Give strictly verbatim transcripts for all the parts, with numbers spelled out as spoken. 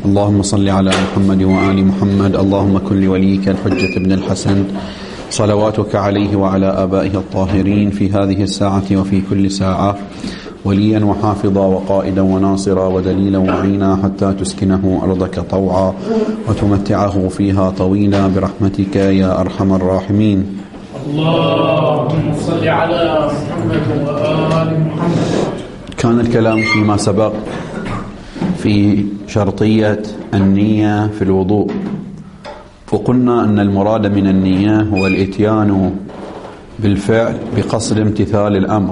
اللهم صل على محمد وآل محمد. اللهم كن لوليك الحجة بن الحسن صلواتك عليه وعلى آبائه الطاهرين في هذه الساعة وفي كل ساعة وليا وحافظا وقائدا وناصرا ودليلا وعينا حتى تسكنه أرضك طوعا وتمتعه فيها طويلا برحمتك يا أرحم الراحمين. اللهم صل على محمد وآل محمد. كان الكلام فيما سبق في شرطية النية في الوضوء، وقلنا أن المراد من النية هو الإتيان بالفعل بقصد امتثال الأمر،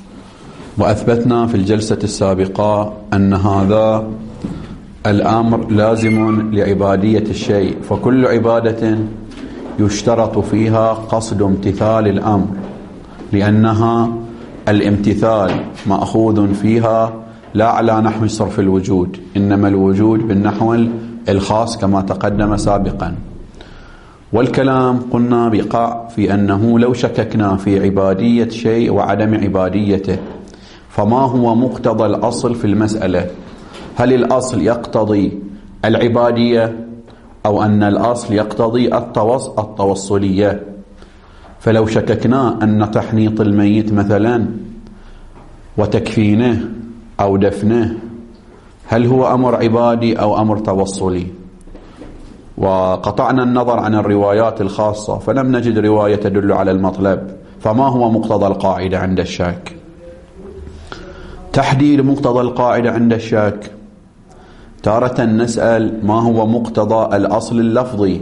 وأثبتنا في الجلسة السابقة أن هذا الأمر لازم لعبادية الشيء، فكل عبادة يشترط فيها قصد امتثال الأمر، لأنها الامتثال مأخوذ فيها لا على نحو صرف الوجود، إنما الوجود بالنحو الخاص كما تقدم سابقا. والكلام قلنا بقع في أنه لو شككنا في عبادية شيء وعدم عباديته، فما هو مقتضى الأصل في المسألة؟ هل الأصل يقتضي العبادية أو أن الأصل يقتضي التوص التوصلية؟ فلو شككنا أن تحنيط الميت مثلا وتكفينه أو دفنه هل هو أمر عبادي أو أمر توصلي، وقطعنا النظر عن الروايات الخاصة فلم نجد رواية تدل على المطلب، فما هو مقتضى القاعدة عند الشاك؟ تحديد مقتضى القاعدة عند الشاك، تارة نسأل ما هو مقتضى الأصل اللفظي،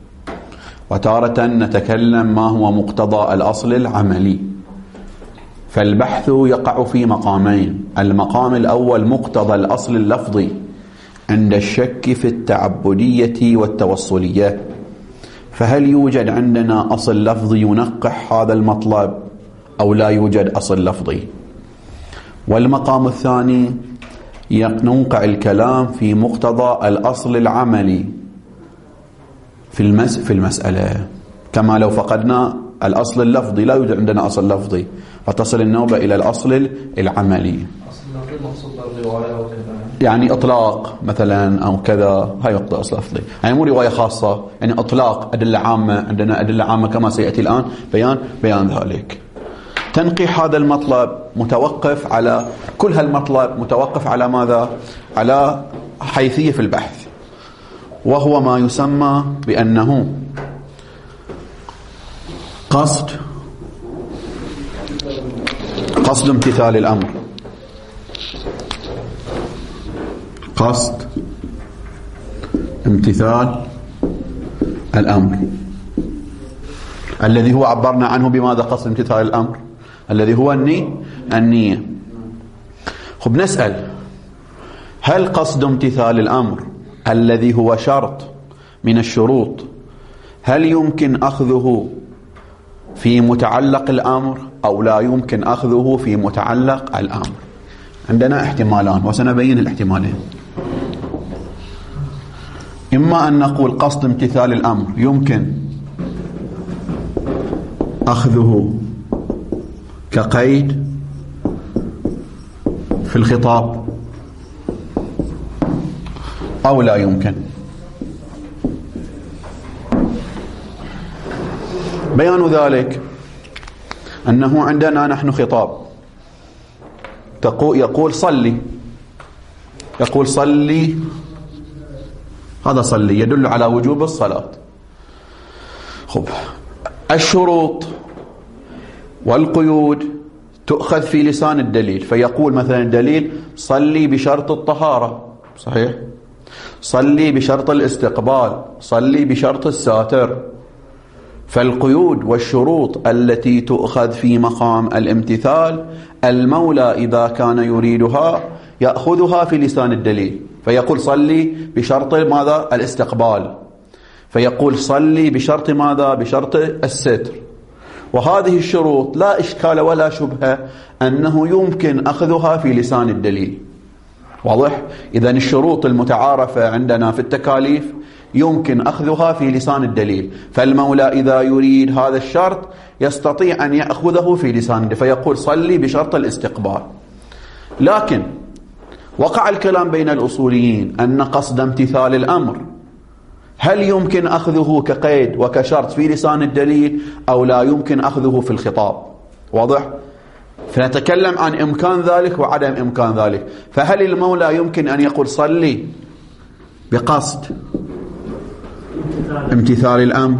وتارة نتكلم ما هو مقتضى الأصل العملي. فالبحث يقع في مقامين: المقام الأول مقتضى الأصل اللفظي عند الشك في التعبدية والتوصلية، فهل يوجد عندنا أصل لفظي ينقح هذا المطلب أو لا يوجد أصل لفظي؟ والمقام الثاني نوقع الكلام في مقتضى الأصل العملي في المس في المسألة، كما لو فقدنا الأصل اللفظي لا يوجد عندنا أصل لفظي، فتصل النوبة إلى الأصل العملي. أصل لفظي مقصود بالرواية أو كذا، يعني إطلاق مثلا أو كذا، هاي وقت أصل لفظي، يعني مو رواية خاصة، يعني إطلاق أدلة عامة، عندنا أدلة عامة كما سيأتي الآن بيان بيان ذلك. تنقيح هذا المطلب متوقف على كل هالمطلب متوقف على ماذا؟ على حيثية في البحث، وهو ما يسمى بأنه قصد قصد امتثال الأمر، قصد امتثال الأمر الذي هو عبرنا عنه بماذا؟ قصد امتثال الأمر الذي هو النية النية. خب نسأل: هل قصد امتثال الأمر الذي هو شرط من الشروط هل يمكن أخذه في متعلق الأمر أو لا يمكن أخذه في متعلق الأمر؟ عندنا احتمالان وسنبين الاحتمالين. إما أن نقول قصد امتثال الأمر يمكن أخذه كقيد في الخطاب أو لا يمكن. بيان ذلك أنه عندنا نحن خطاب يقول صلي، يقول صلي، هذا صلي يدل على وجوب الصلاة. خب الشروط والقيود تؤخذ في لسان الدليل، فيقول مثلا الدليل صلي بشرط الطهارة، صحيح، صلي بشرط الاستقبال، صلي بشرط الساتر. فالقيود والشروط التي تؤخذ في مقام الامتثال المولى إذا كان يريدها يأخذها في لسان الدليل، فيقول صلي بشرط ماذا؟ الاستقبال، فيقول صلي بشرط ماذا؟ بشرط الستر. وهذه الشروط لا إشكال ولا شبهة أنه يمكن أخذها في لسان الدليل، واضح؟ إذن الشروط المتعارفة عندنا في التكاليف يمكن أخذها في لسان الدليل، فالمولى إذا يريد هذا الشرط يستطيع أن يأخذه في لسان الدليل، فيقول صلي بشرط الاستقبال. لكن وقع الكلام بين الأصوليين أن قصد امتثال الأمر هل يمكن أخذه كقيد وكشرط في لسان الدليل أو لا يمكن أخذه في الخطاب. واضح؟ فنتكلم عن إمكان ذلك وعدم إمكان ذلك. فهل المولى يمكن أن يقول صلي بقصد امتثال الأمر،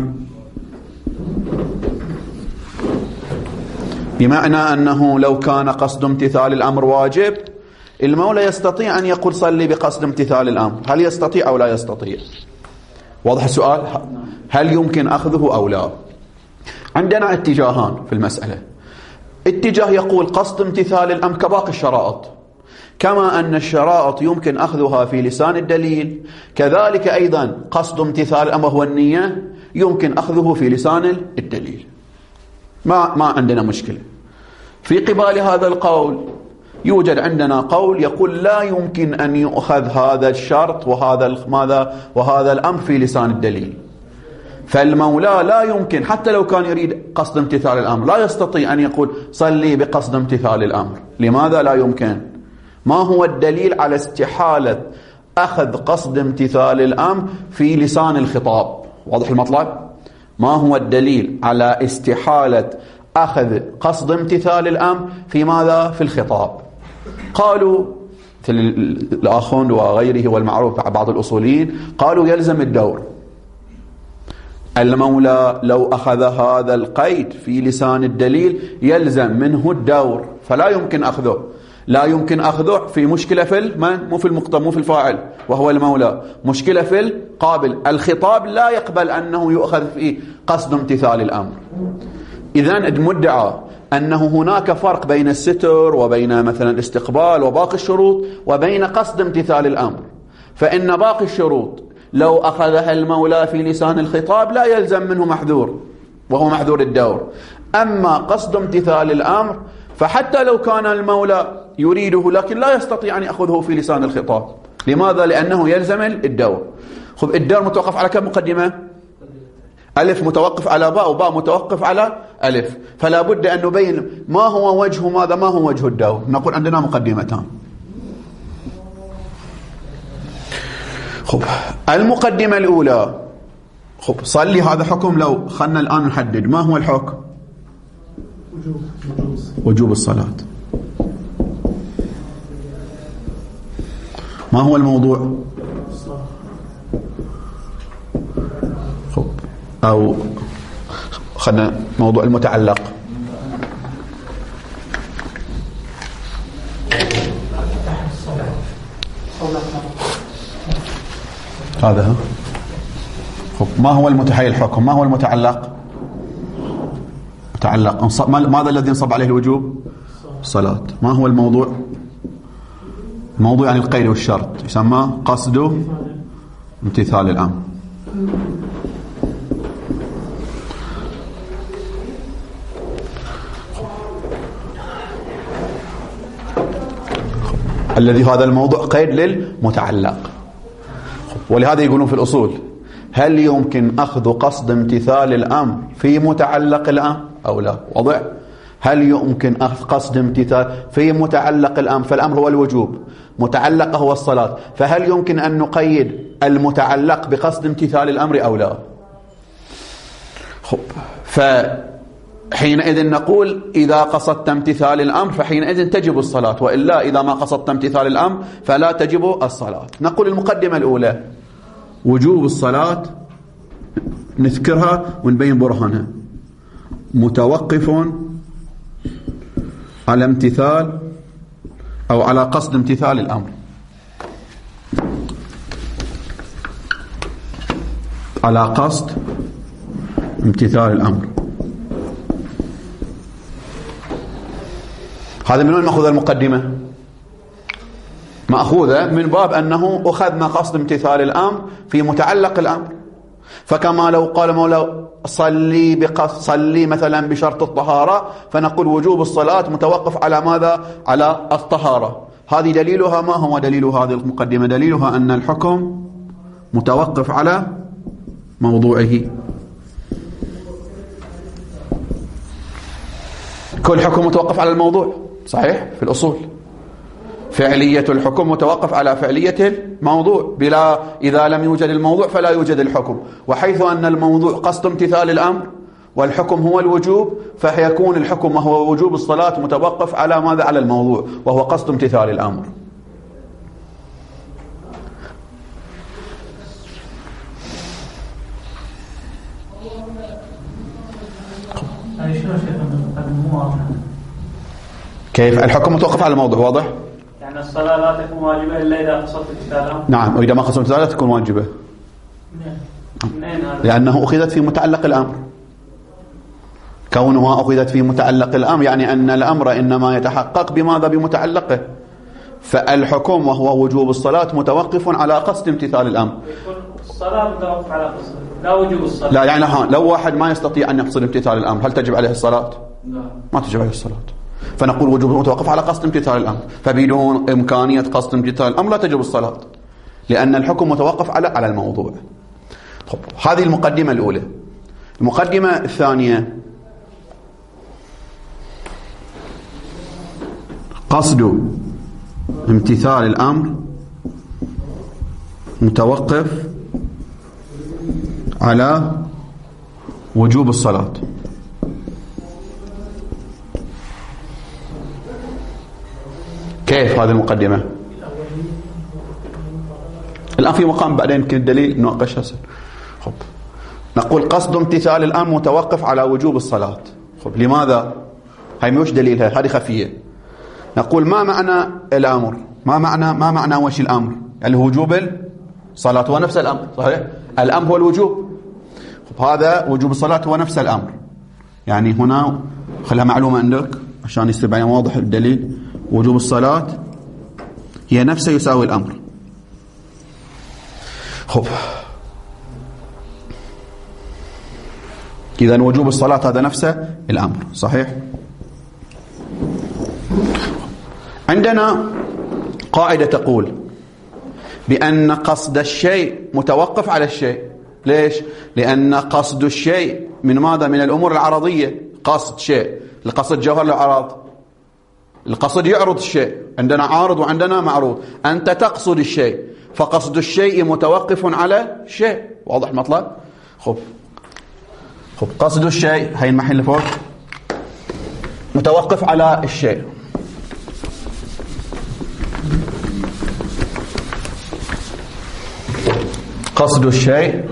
بمعنى أنه لو كان قصد امتثال الأمر واجب المولى يستطيع أن يقول صلي بقصد امتثال الأمر، هل يستطيع أو لا يستطيع؟ واضح السؤال؟ هل يمكن أخذه أو لا؟ عندنا اتجاهان في المسألة. اتجاه يقول قصد امتثال الأمر كباقي الشرائط، كما أن الشرائط يمكن أخذها في لسان الدليل كذلك أيضا قصد امتثال الأمر هو النية يمكن أخذه في لسان الدليل. ما, ما عندنا مشكلة. في قبال هذا القول يوجد عندنا قول يقول لا يمكن أن يؤخذ هذا الشرط وهذا ماذا وهذا الأمر في لسان الدليل. فالمولى لا يمكن حتى لو كان يريد قصد امتثال الأمر لا يستطيع أن يقول صلي بقصد امتثال الأمر. لماذا لا يمكن؟ ما هو الدليل على استحالة أخذ قصد امتثال الأمر في لسان الخطاب؟ واضح المطلب؟ ما هو الدليل على استحالة أخذ قصد امتثال الأمر في ماذا؟ في الخطاب. قالوا في الآخون وغيره والمعروف بعض الأصوليين قالوا يلزم الدور. المولى لو أخذ هذا القيد في لسان الدليل يلزم منه الدور، فلا يمكن أخذه. لا يمكن أخذه في مشكلة في المن مو في المقتضى مو في الفاعل وهو المولى، مشكلة في القابل. الخطاب لا يقبل أنه يؤخذ في قصد امتثال الأمر. إذن المدعى أنه هناك فرق بين الستر وبين مثلا الاستقبال وباقي الشروط وبين قصد امتثال الأمر، فإن باقي الشروط لو أخذها المولى في لسان الخطاب لا يلزم منه محذور وهو محذور الدور. أما قصد امتثال الأمر فحتى لو كان المولى يريده لكن لا يستطيع أن يأخذه في لسان الخطاب. لماذا؟ لأنه يلزم الدور. خب الدور متوقف على كم مقدمة؟ ألف متوقف على باء وباء متوقف على ألف، فلا بد أن نبين ما هو وجه ماذا ما هو وجه الدور. نقول عندنا مقدمتان. خب المقدمة الأولى، خب صلي هذا حكم. لو خلنا الآن نحدد ما هو الحكم؟ وجوب الصلاة. ما هو الموضوع؟ خب أو خلنا موضوع المتعلق. هذا خب ما هو المتحيل الحكم؟ ما هو المتعلق؟ متعلق ماذا الذي ينصب عليه الوجوب؟ الصلاة. ما هو الموضوع؟ الموضوع يعني القيد والشرط، يسمى قصد امتثال الأمر. الذي هذا الموضوع قيد للمتعلق. ولهذا يقولون في الأصول هل يمكن أخذ قصد امتثال الأمر في متعلق الأمر أو لا؟ وضع هل يمكن أخذ قصد امتثال في متعلق الأمر؟ فالأمر هو الوجوب، متعلق هو الصلاة، فهل يمكن أن نقيد المتعلق بقصد امتثال الأمر أو لا؟ خب فحينئذ نقول إذا قصدت امتثال الأمر فحينئذ تجب الصلاة، وإلا إذا ما قصدت امتثال الأمر فلا تجب الصلاة. نقول المقدمة الأولى وجوب الصلاة نذكرها ونبين برهانها، متوقف على امتثال أو على قصد امتثال الأمر. على قصد امتثال الأمر. هذا من وين مأخوذ المقدمة؟ مأخوذة من باب أنه أخذنا قصد امتثال الأمر في متعلق الأمر. فكما لو قال مولى صلي بقصد صلي مثلا بشرط الطهارة، فنقول وجوب الصلاة متوقف على ماذا؟ على الطهارة. هذه دليلها ما هو دليل هذه المقدمة؟ دليلها أن الحكم متوقف على موضوعه. كل حكم متوقف على الموضوع، صحيح في الأصول. فعلية الحكم متوقف على فعلية الموضوع، بلا إذا لم يوجد الموضوع فلا يوجد الحكم. وحيث أن الموضوع قصد امتثال الأمر والحكم هو الوجوب، فيكون الحكم وهو وجوب الصلاة متوقف على ماذا؟ على الموضوع وهو قصد امتثال الأمر. كيف الحكم متوقف على الموضوع؟ واضح؟ يعني الصلاة لا تكون واجبة إلا إذا قصدت امتثال الأمر. نعم، وإذا ما قصدت امتثال لا تكون واجبة. لأنه أخذت في متعلق الأمر. كونها أخذت في متعلق الأمر يعني أن الأمر إنما يتحقق بماذا؟ بمتعلقه. فالحكم وهو وجوب الصلاة متوقف على قصد امتثال الأمر. الصلاة متوقف على قصد، لا وجوب الصلاة. لا يعني لو واحد ما يستطيع أن يقصد امتثال الأمر هل تجب عليه الصلاة؟ لا، ما تجب عليه الصلاة. فنقول وجوب متوقف على قصد امتثال الأمر، فبدون إمكانية قصد امتثال الأمر لا تجب الصلاة، لأن الحكم متوقف على على الموضوع. طب هذه المقدمة الأولى. المقدمة الثانية: قصد امتثال الأمر متوقف على وجوب الصلاة. كيف هذه المقدمة؟ الآن في مقام بعدين يمكن الدليل نناقشها. خب نقول قصد امتثال الأمر متوقف على وجوب الصلاة. خب لماذا؟ هاي مش دليلها، هذه خفية. نقول ما معنى الأمر؟ ما معنى ما معنى وش الأمر؟ اللي هو وجوب الصلاة هو نفس الأمر، صحيح؟ الأمر هو الوجوب. خب هذا وجوب الصلاة هو نفس الأمر. يعني هنا خلها معلومة عندك عشان يصير بعدين واضح الدليل. وجوب الصلاة هي نفسها يساوي الأمر. خب إذن وجوب الصلاة هذا نفسه الأمر، صحيح؟ عندنا قاعدة تقول بأن قصد الشيء متوقف على الشيء. ليش؟ لأن قصد الشيء من ماذا؟ من الأمور العرضية. قصد شيء، القصد جوهر الأعراض. القصد يعرض الشيء، عندنا عارض وعندنا معروض. أنت تقصد الشيء، فقصد الشيء متوقف على شيء. واضح المطلب؟ خب خب قصد الشيء هاي المحل فوق متوقف على الشيء. قصد الشيء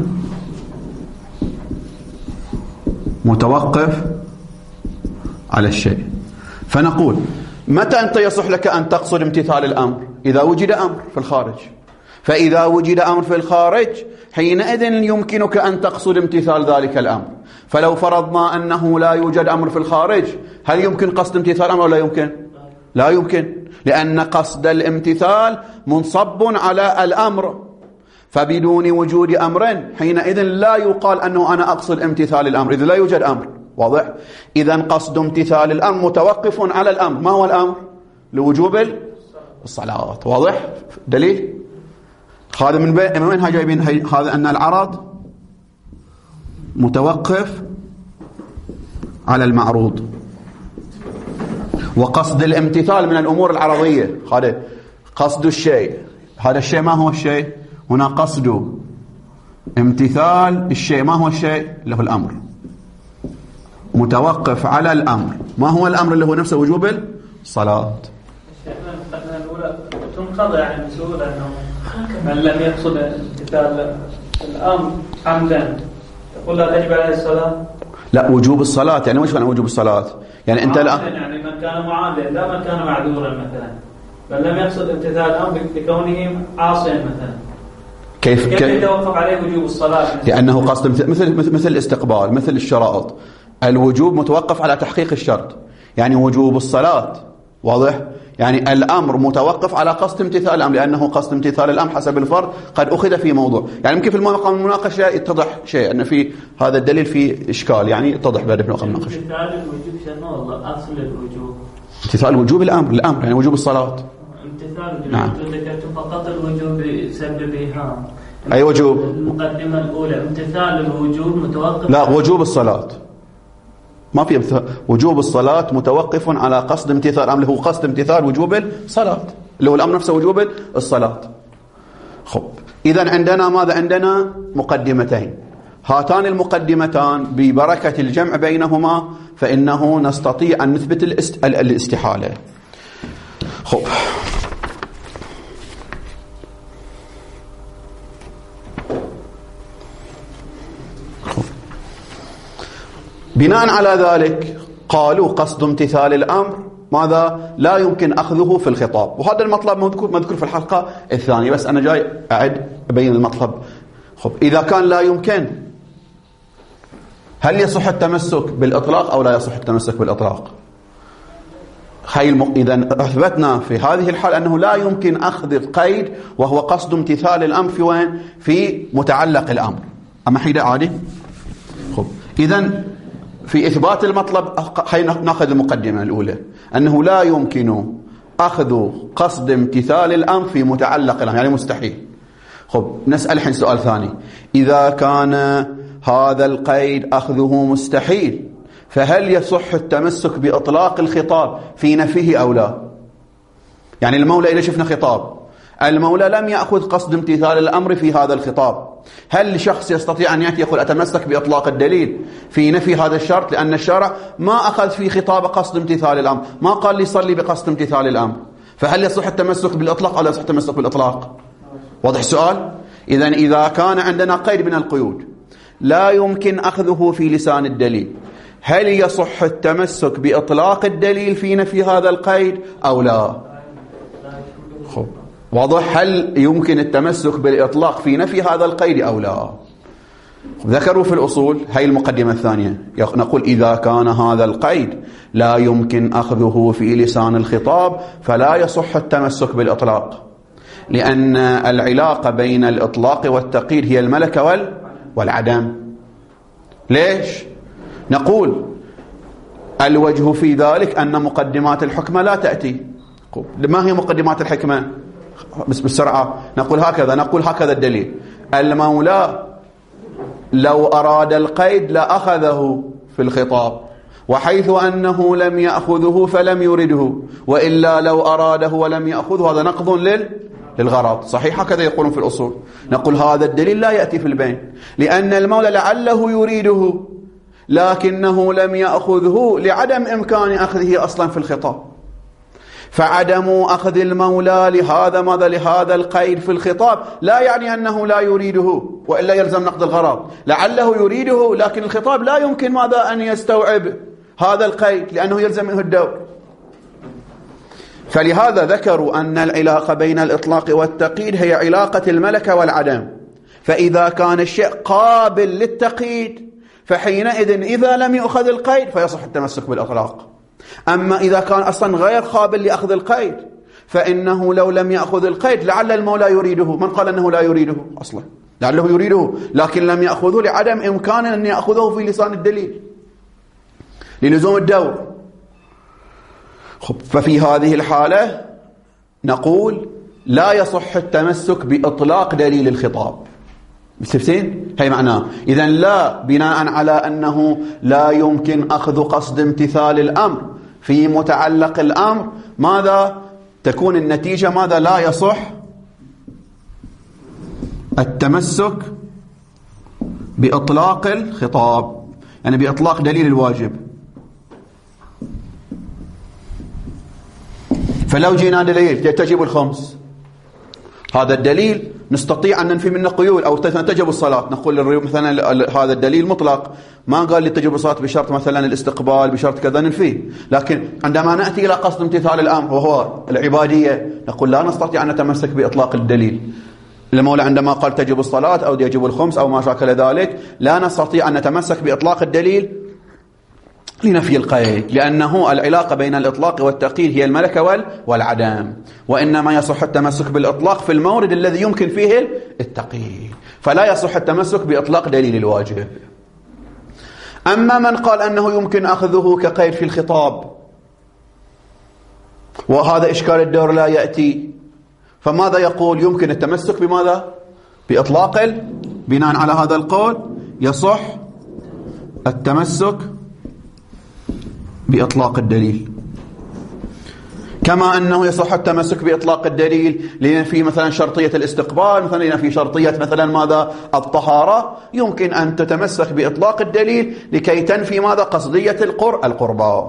متوقف على الشيء. فنقول متى أنت يصح لك أن تقصد امتثال الأمر؟ إذا وجد أمر في الخارج. فإذا وجد أمر في الخارج حينئذ يمكنك أن تقصد امتثال ذلك الأمر. فلو فرضنا أنه لا يوجد أمر في الخارج، هل يمكن قصد امتثال الأمر ولا يمكن؟ لا يمكن، لأن قصد الامتثال منصب على الأمر. فبدون وجود أمر حينئذ لا يقال أنه أنا أقصد امتثال الأمر، إذا لا يوجد أمر. واضح؟ إذن قصد امتثال الأمر متوقف على الأمر. ما هو الأمر؟ لوجوب الصلاة. واضح؟ دليل؟ هذا من بين من وين جايبين هذا؟ أن العرض متوقف على المعروض، وقصد الامتثال من الأمور العرضية. هذا قصد الشيء. هذا الشيء ما هو الشيء؟ هنا قصد امتثال الشيء. ما هو الشيء؟ اللي هو الأمر، متوقف على الأمر. ما هو الأمر؟ اللي هو نفسه وجوب الصلاة. الشيخنا الأولى تنقضى يعني بسهولة أنه من لم يقصد امتثال الأمر عمدا تقول لا تجب عليه الصلاة. لا، وجوب الصلاة يعني وش معنى وجوب الصلاة؟ يعني أنت لا يعني من كان معاذا لا من كان معذورا مثلا، من لم يقصد امتثال الأمر بكونه عاصيا مثلا، كيف كيف يتوقف عليه وجوب الصلاة؟ لأنه قصد مثل مثل الاستقبال، مثل الشرائط. الوجوب متوقف على تحقيق الشرط. يعني وجوب الصلاة واضح؟ يعني الأمر متوقف على قصد امتثال الأمر، لأنه قصد امتثال الأمر حسب الفرض قد أخذ في موضوع. يعني يمكن في المقام المناقشة يتضح شيء أن في هذا الدليل في إشكال، يعني يتضح بعد في المقام المناقشة. امتثال الوجوب شنو والله أصل الوجوب؟ امتثال الوجوب الأمر، الأمر يعني وجوب الصلاة. امتثال نعم. ذكرت فقط الوجوب بسبب إيهام. أي وجوب؟ المقدمة الأولى امتثال الوجوب متوقف. لا، وجوب الصلاة. ما في وجوب الصلاة متوقف على قصد امتثال الأمر، اللي هو قصد امتثال وجوب الصلاة، اللي هو الأمر نفسه وجوب الصلاة. خب إذن عندنا ماذا؟ عندنا مقدمتين، هاتان المقدمتان ببركة الجمع بينهما فإنه نستطيع أن نثبت الاست... الاستحالة. خب بناء على ذلك قالوا قصد امتثال الأمر ماذا؟ لا يمكن أخذه في الخطاب، وهذا المطلب مذكور مذكور في الحلقة الثانية، بس أنا جاي أعد أبين المطلب. خب إذا كان لا يمكن، هل يصح التمسك بالإطلاق أو لا يصح التمسك بالإطلاق؟ إذا أثبتنا في هذه الحال أنه لا يمكن أخذ القيد وهو قصد امتثال الأمر في وين؟ في متعلق الأمر. أما حيدا عادي. خب إذا في إثبات المطلب نأخذ المقدمة الأولى أنه لا يمكن أخذ قصد امتثال الأمر في متعلق الأمر، يعني مستحيل. خب نسأل الحين سؤال ثاني، إذا كان هذا القيد أخذه مستحيل فهل يصح التمسك بإطلاق الخطاب في نفيه أو لا؟ يعني المولى إذا شفنا خطاب المولى لم يأخذ قصد امتثال الأمر في هذا الخطاب، هل شخص يستطيع أن يأتي يقول أتمسك بإطلاق الدليل في نفي هذا الشرط؟ لأن الشارع ما أخذ في خطاب قصد امتثال الأمر، ما قال لي صلي بقصد امتثال الأمر، فهل يصح التمسك بالإطلاق أو لا يصح التمسك بالإطلاق؟ واضح السؤال؟ إذن إذا كان عندنا قيد من القيود لا يمكن أخذه في لسان الدليل، هل يصح التمسك بإطلاق الدليل في نفي هذا القيد أو لا؟ خب واضح؟ هل يمكن التمسك بالإطلاق في نفي هذا القيد أو لا؟ ذكروا في الأصول هاي المقدمة الثانية، نقول إذا كان هذا القيد لا يمكن أخذه في لسان الخطاب فلا يصح التمسك بالإطلاق، لأن العلاقة بين الإطلاق والتقييد هي الملكة والعدم. ليش؟ نقول الوجه في ذلك أن مقدمات الحكمة لا تأتي. ما هي مقدمات الحكمة؟ بس بسرعة نقول هكذا، نقول هكذا الدليل: المولى لو أراد القيد لأخذه في الخطاب، وحيث أنه لم يأخذه فلم يرده، وإلا لو أراده ولم يأخذه هذا نقض لل للغرض. صحيح؟ هكذا يقولون في الأصول. نقول هذا الدليل لا يأتي في البين، لأن المولى لعله يريده لكنه لم يأخذه لعدم إمكان أخذه أصلا في الخطاب، فعدم أخذ المولى لهذا ماذا لهذا القيد في الخطاب لا يعني أنه لا يريده، وإلا يلزم نقض الغرض. لعله يريده لكن الخطاب لا يمكن ماذا أن يستوعب هذا القيد لأنه يلزم منه الدور. فلهذا ذكروا أن العلاقة بين الإطلاق والتقييد هي علاقة الملكة والعدم، فإذا كان الشيء قابل للتقييد فحينئذ إذا لم يأخذ القيد فيصح التمسك بالإطلاق. أما إذا كان أصلا غير قابل لأخذ القيد فإنه لو لم يأخذ القيد لعل المولى يريده. من قال أنه لا يريده أصلا؟ لعله يريده لكن لم يأخذه لعدم إمكان أن يأخذه في لسان الدليل للزوم الدور. ففي هذه الحالة نقول لا يصح التمسك بإطلاق دليل الخطاب. مستفسين؟ هي معناه. إذن لا بناء على أنه لا يمكن أخذ قصد امتثال الأمر في متعلق الأمر، ماذا تكون النتيجة؟ ماذا؟ لا يصح التمسك بإطلاق الخطاب، يعني بإطلاق دليل الواجب. فلو جينا دليل تجب الخمس، هذا الدليل نستطيع أن ننفي منه قيود، أو تجب الصلاة نقول مثلا هذا الدليل مطلق ما قال لي تجب الصلاة بشرط مثلا الاستقبال بشرط كذا ننفيه. لكن عندما نأتي إلى قصد امتثال الأمر وهو العبادية نقول لا نستطيع أن نتمسك بإطلاق الدليل. المولى عندما قال تجب الصلاة أو يجب الخمس أو ما شاكل ذلك لا نستطيع أن نتمسك بإطلاق الدليل لنفي القيد، لأنه العلاقة بين الإطلاق والتقييد هي الملكة والعدم، وإنما يصح التمسك بالإطلاق في المورد الذي يمكن فيه التقييد، فلا يصح التمسك بإطلاق دليل الواجب. أما من قال أنه يمكن أخذه كقيد في الخطاب وهذا إشكال الدور لا يأتي، فماذا يقول؟ يمكن التمسك بماذا؟ بإطلاق. بناء على هذا القول يصح التمسك بإطلاق الدليل، كما أنه يصح التمسك بإطلاق الدليل لنفي مثلا شرطية الاستقبال، مثلا لنفي شرطية مثلا ماذا الطهارة. يمكن أن تتمسك بإطلاق الدليل لكي تنفي ماذا قصدية القر القربى.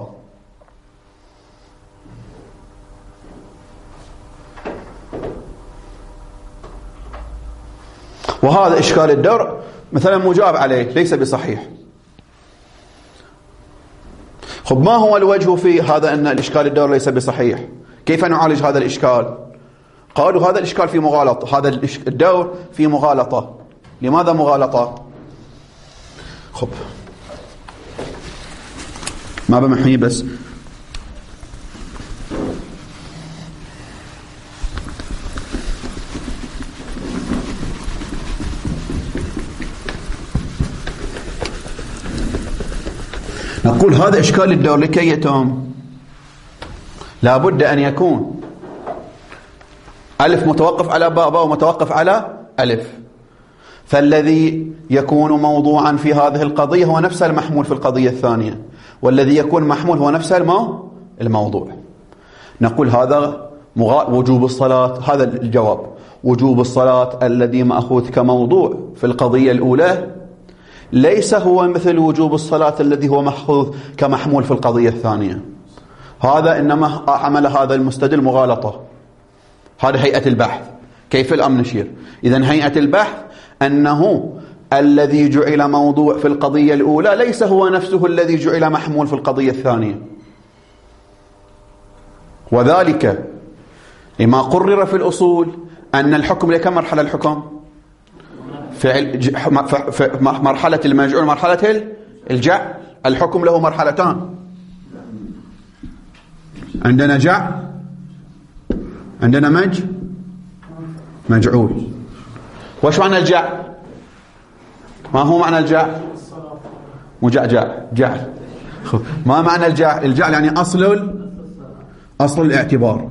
وهذا إشكال الدور مثلا مجاب عليه ليس بصحيح. خب ما هو الوجه في هذا أن الإشكال الدور ليس بصحيح؟ كيف نعالج هذا الإشكال؟ قالوا هذا الإشكال في مغالطة، هذا الدور في مغالطة. لماذا مغالطة؟ خب ما بمحمي بس نقول هذا إشكال الدور لكي يتم لابد أن يكون ألف متوقف على باء، باء متوقف على ألف. فالذي يكون موضوعا في هذه القضية هو نفس المحمول في القضية الثانية، والذي يكون محمول هو نفس الموضوع. نقول هذا وجوب الصلاة، هذا الجواب وجوب الصلاة الذي مأخوذ كموضوع في القضية الأولى ليس هو مثل وجوب الصلاة الذي هو مأخوذ كمحمول في القضية الثانية. هذا إنما عمل هذا المستدل مغالطة. هذا هيئة البحث. كيف الأمر نشير؟ إذن هيئة البحث أنه الذي جعل موضوع في القضية الأولى ليس هو نفسه الذي جعل محمول في القضية الثانية، وذلك لما قرر في الأصول أن الحكم لكم مرحلة الحكم فعل مرحلة المجعول مرحلة الجعل. الحكم له مرحلتان، عندنا جعل عندنا مج مجعول. وش معنى الجعل؟ ما هو معنى الجعل؟ مجعجع جعل. ما معنى الجعل؟ الجعل يعني أصل أصل الاعتبار.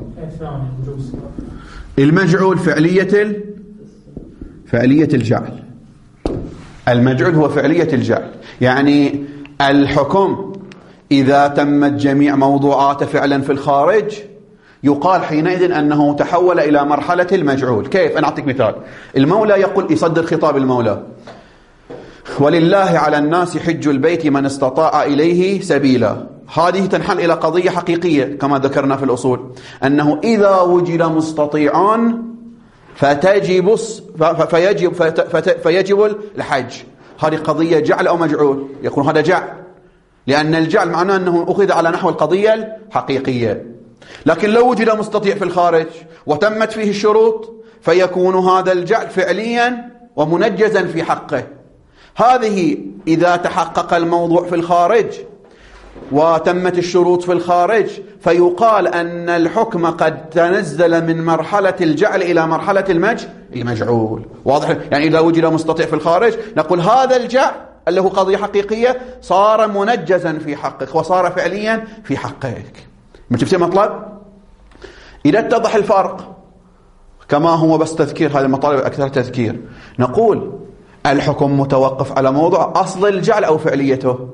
المجعول فعلية ال... فعلية الجعل. المجعول هو فعلية الجعل، يعني الحكم إذا تمت جميع موضوعاته فعلا في الخارج يقال حينئذ أنه تحول إلى مرحلة المجعول. كيف؟ أنا أعطيك مثال. المولى يقول، يصدر خطاب المولى: ولله على الناس حج البيت من استطاع إليه سبيلا. هذه تنحل إلى قضية حقيقية كما ذكرنا في الأصول، أنه إذا وجد مستطيع فتجب فيجب فيجب الحج. هذه قضية جعل أو مجعول؟ يكون هذا جعل، لأن الجعل معناه أنه أخذ على نحو القضية الحقيقية. لكن لو وجد مستطيع في الخارج وتمت فيه الشروط فيكون هذا الجعل فعليا ومنجزا في حقه. هذه إذا تحقق الموضوع في الخارج وتمت الشروط في الخارج فيقال أن الحكم قد تنزل من مرحلة الجعل إلى مرحلة المج المجعول. واضح؟ يعني إذا وجد مستطيع في الخارج نقول هذا الجعل اللي هو قضية حقيقية صار منجزا في حقك وصار فعليا في حقك. ما شفتي مطلب؟ إذا اتضح الفرق كما هو بس تذكير، هذه المطالب أكثر تذكير، نقول الحكم متوقف على موضوع أصل الجعل أو فعليته؟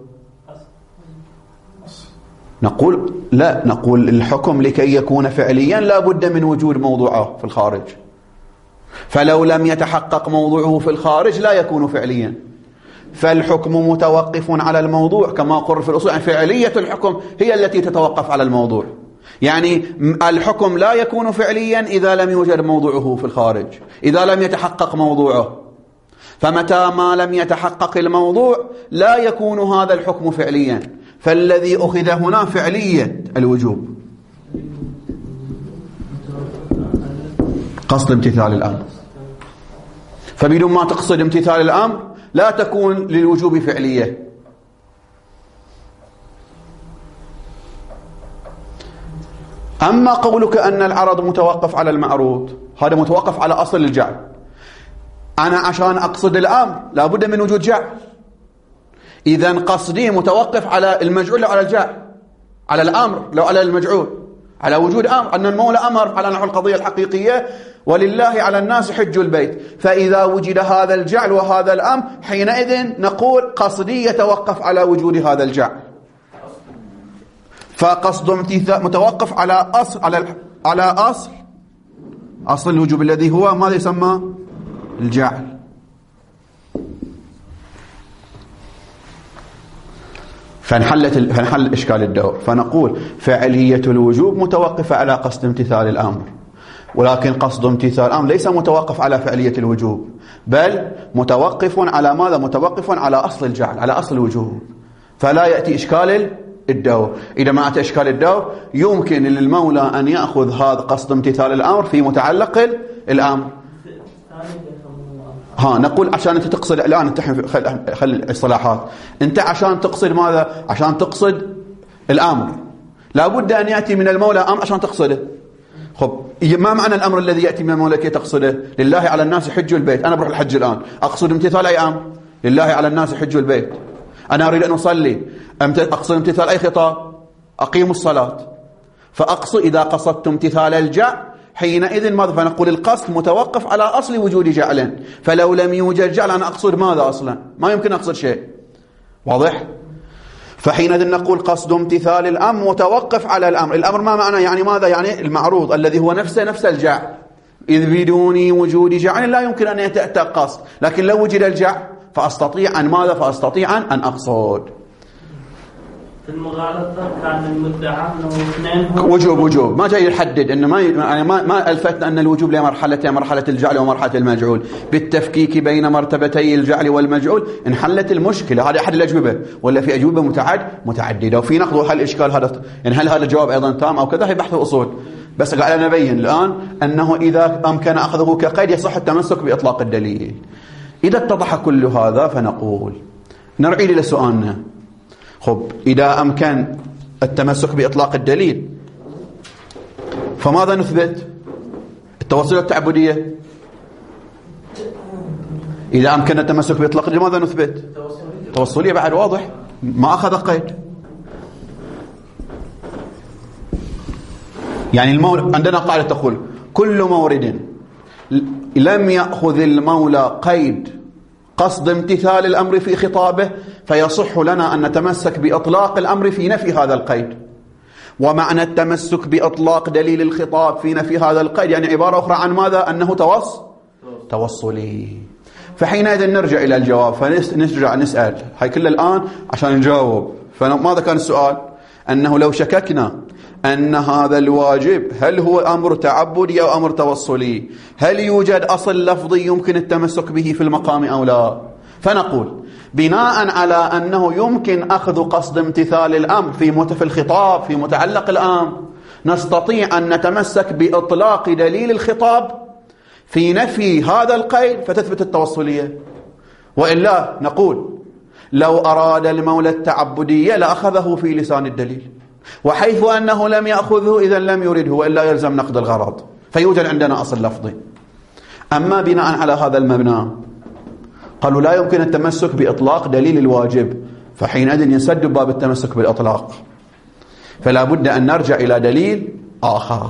نقول لا، نقول الحكم لكي يكون فعليا لا بد من وجود موضوعه في الخارج، فلو لم يتحقق موضوعه في الخارج لا يكون فعليا. فالحكم متوقف على الموضوع كما قرر في الأصول، يعني فعلية الحكم هي التي تتوقف على الموضوع. يعني الحكم لا يكون فعليا إذا لم يوجد موضوعه في الخارج، إذا لم يتحقق موضوعه. فمتى ما لم يتحقق الموضوع لا يكون هذا الحكم فعليا. فالذي أخذ هنا فعلية الوجوب، قصد امتثال الأمر. فبدون ما تقصد امتثال الأمر لا تكون للوجوب فعلية. أما قولك أن العرض متوقف على المعروض، هذا متوقف على أصل الجعل. أنا عشان أقصد الأمر لابد من وجود جعل، إذن قصدي متوقف على المجعول أو على الجعل؟ على الأمر. لو على المجعول على وجود أمر، أن المولى أمر على نحو القضية الحقيقية: ولله على الناس حج البيت. فإذا وجد هذا الجعل وهذا الأمر حينئذ نقول قصدي يتوقف على وجود هذا الجعل. فقصد امتثال متوقف على أصل على على أصل أصل الوجوب الذي هو ماذا يسمى الجعل. فانحلت فانحل إشكال الدور، فنقول فعلية الوجوب متوقفة على قصد امتثال الأمر، ولكن قصد امتثال الأمر ليس متوقف على فعلية الوجوب، بل متوقف على ماذا؟ متوقف على أصل الجعل، على أصل الوجوب. فلا يأتي إشكال الدور. إذا ما أتى إشكال الدور يمكن للمولى أن يأخذ هذا قصد امتثال الأمر في متعلق الأمر. ها نقول عشان أنت تقصد الآن، انت خل الاصطلاحات، أنت عشان تقصد ماذا؟ عشان تقصد الأمر لابد أن يأتي من المولى أمر عشان تقصده. خب ما معنى الأمر الذي يأتي من المولى كي تقصده؟ لله على الناس حج البيت، أنا بروح الحج الآن، أقصد امتثال أي أمر؟ لله على الناس حج البيت. أنا أريد أن أصلي، أقصد امتثال أي خطاب؟ أقيم الصلاة. فأقصد إذا قصدت امتثال الجعل حينئذ ماذا؟ فنقول القصد متوقف على أصل وجود جعل، فلو لم يوجد جعل أنا أقصد ماذا أصلا؟ ما يمكن أقصد شيء. واضح؟ فحينئذ نقول قصد امتثال الأمر متوقف على الأمر. الأمر ما معنى؟ يعني ماذا؟ يعني المعروض الذي هو نفسه نفس الجعل، إذ بدون وجود جعل لا يمكن أن يتأتى قصد، لكن لو وجد الجعل فأستطيع أن ماذا؟ فأستطيع أن أقصد. في المغالطة كان المدعى أنه اثنين وجوب وجوب ما جاي يحدد إنه ما يعني ما ما ألفتنا أن الوجوب له مرحلتين، مرحلة الجعل ومرحلة المجعول، بالتفكيك بين مرتبتي الجعل والمجعول انحلت المشكلة. هذه أحد الأجوبة، ولا في أجوبة متعد متعددة وفي نقد. وهل الإشكال هذا يعني هل هذا الجواب أيضا تام أو كذا؟ هي بحث الأصول. بس قاعد نبين الآن أنه إذا أمكن أخذه كقيد يصح التمسك بإطلاق الدليل. إذا اتضح كل هذا فنقول نرجع إلى سؤالنا. خب إذا أمكن التمسك بإطلاق الدليل فماذا نثبت؟ التوصلية التعبدية. إذا أمكن التمسك بإطلاق الدليل ماذا نثبت؟ التوصلية. بعد واضح ما أخذ قيد. يعني المولى عندنا قاعدة تقول كل مورد لم يأخذ المولى قيد قصد امتثال الأمر في خطابه فيصح لنا أن نتمسك بإطلاق الأمر في نفي هذا القيد. ومعنى التمسك بإطلاق دليل الخطاب في نفي هذا القيد يعني عبارة أخرى عن ماذا؟ أنه توص توصلي. فحينئذ نرجع إلى الجواب، فنرجع نسأل هاي كل الآن عشان نجاوب. فماذا كان السؤال؟ أنه لو شككنا أن هذا الواجب هل هو أمر تعبدي أو أمر توصلي، هل يوجد أصل لفظي يمكن التمسك به في المقام أو لا؟ فنقول بناء على أنه يمكن أخذ قصد امتثال الأمر في في الخطاب في متعلق الأمر، نستطيع أن نتمسك بإطلاق دليل الخطاب في نفي هذا القيد فتثبت التوصلية. وإلا نقول لو أراد المولى التعبدية لأخذه في لسان الدليل، وحيث أنه لم يأخذه إذا لم يرده وإلا يلزم نقد الغرض، فيوجد عندنا أصل لفظي. أما بناء على هذا المبنى قالوا لا يمكن التمسك بإطلاق دليل الواجب، فحينئذ ينسد باب التمسك بالإطلاق، فلا بد أن نرجع إلى دليل آخر.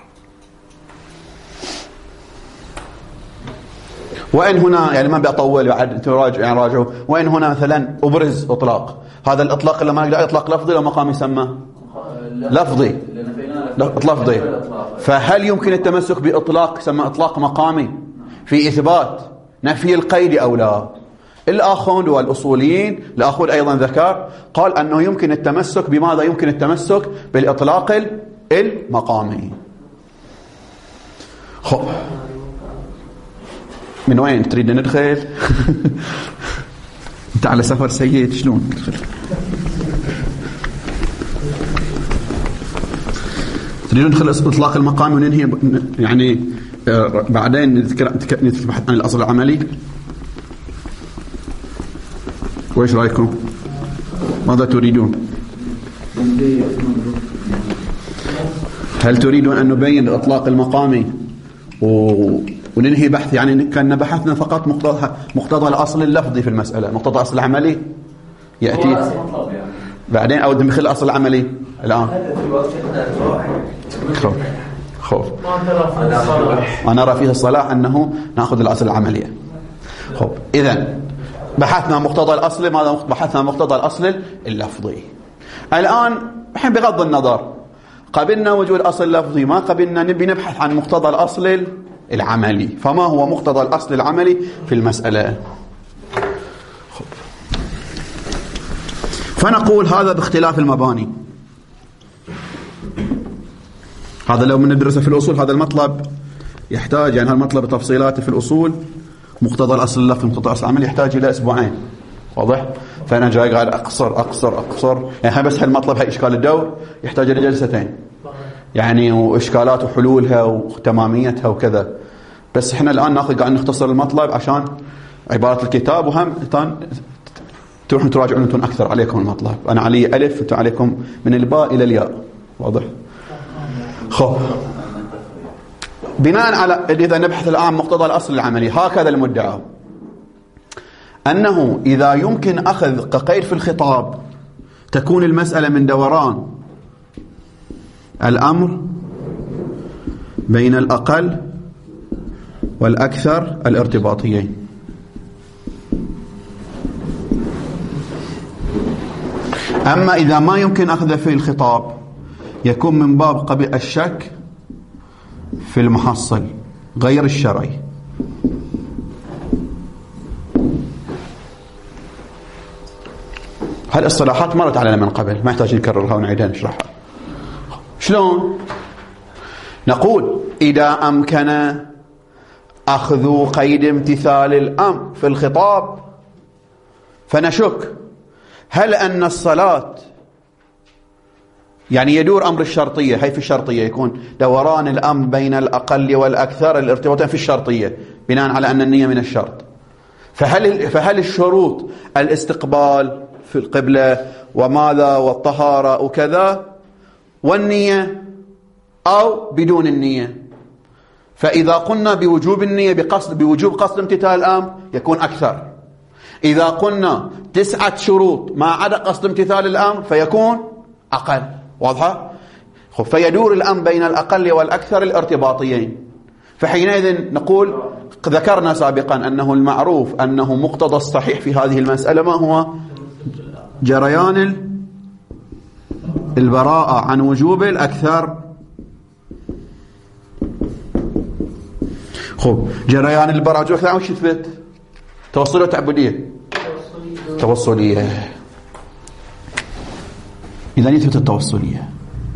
وإن هنا يعني ما بيطول بعد تراجع يعني راجعوا، وإن هنا مثلا أبرز إطلاق، هذا الإطلاق لما يقدر إطلاق لفظي لو مقام يسمى لفظي لفظي، فهل يمكن التمسك بإطلاق سمى إطلاق مقامي في إثبات نفي القيد أو لا؟ الآخون والأصوليين الآخون أيضا ذكر قال أنه يمكن التمسك بماذا؟ يمكن التمسك بالإطلاق المقامي. خب من وين تريد ندخل؟ انت على سفر سيد شلون ندخل؟ تريد ندخل اطلاق المقام وننهي يعني بعدين نذكر نتبحث عن الاصل العملي؟ وايش رايكم؟ ماذا تريدون؟ هل تريدون ان نبين الاطلاق المقامي و وننهي بحث يعني كان بحثنا فقط مقتضى مقتضى الاصل اللفظي في المساله، مقتضى الاصل العملي ياتي بعدين او ندخل الاصل العملي الان؟ خوف خوف انا ارى فيه الصلاح انه ناخذ الاصل العمليه. خب اذا بحثنا مقتضى الاصل، ماذا بحثنا مقتضى الاصل اللفظي. الان الحين بغض النظر قبلنا وجود أصل لفظي ما قبلنا، نبي نبحث عن مقتضى الأصل العملي. فما هو مقتضى الأصل العملي في المسألة؟ فنقول هذا باختلاف المباني. هذا لو من ندرسه في الأصول هذا المطلب يحتاج، يعني هالمطلب تفصيلاته في الأصول مقتضى الأصل اللفظي مقتضى الأصل العملي يحتاج إلى أسبوعين. واضح؟ فأنا جاي قاعد أقصر أقصر أقصر يعني بس هالمطلب هاي إشكال الدور يحتاج إلى جلستين يعني، وإشكالات وحلولها وتماميتها وكذا. بس إحنا الآن ناخذ قاعد نختصر المطلب عشان عبارة الكتاب، وهم تروحون تراجعون أنتم أكثر عليكم المطلب. أنا علي ألف وأنتم عليكم من الباء إلى الياء. واضح؟ خب بناء على إذا نبحث الآن مقتضى الأصل العملي، هكذا المدعى أنه إذا يمكن أخذ كقيد في الخطاب تكون المسألة من دوران الأمر بين الأقل والأكثر الارتباطيين. أما إذا ما يمكن أخذ في الخطاب يكون من باب قبيل الشك في المحصل غير الشرعي. هالإصطلاحات مرت علينا من قبل، ما يحتاج نكررها ونعيدها نشرحها. شلون؟ نقول إذا أمكن أخذ قيد امتثال الأمر في الخطاب فنشك هل أن الصلاة يعني يدور أمر الشرطية، هي في الشرطية يكون دوران الأمر بين الأقل والأكثر الارتباطين في الشرطية بناء على أن النية من الشرط. فهل, فهل الشروط الاستقبال في القبلة وماذا والطهارة وكذا والنية أو بدون النية؟ فإذا قلنا بوجوب النية بقصد بوجوب قصد امتثال الأمر يكون أكثر. إذا قلنا تسعة شروط ما عدا قصد امتثال الأمر فيكون أقل. واضحة؟ فيدور الأمر بين الأقل والأكثر الارتباطيين. فحينئذ نقول ذكرنا سابقا أنه المعروف أنه مقتضى الصحيح في هذه المسألة ما هو؟ جريان البراءة عن وجوب الأكثر. خب جريان البراءة عن وجوب الأكثر وش يثبت؟ توصلية وتعبدية؟ توصلية. إذا يثبت التوصلية.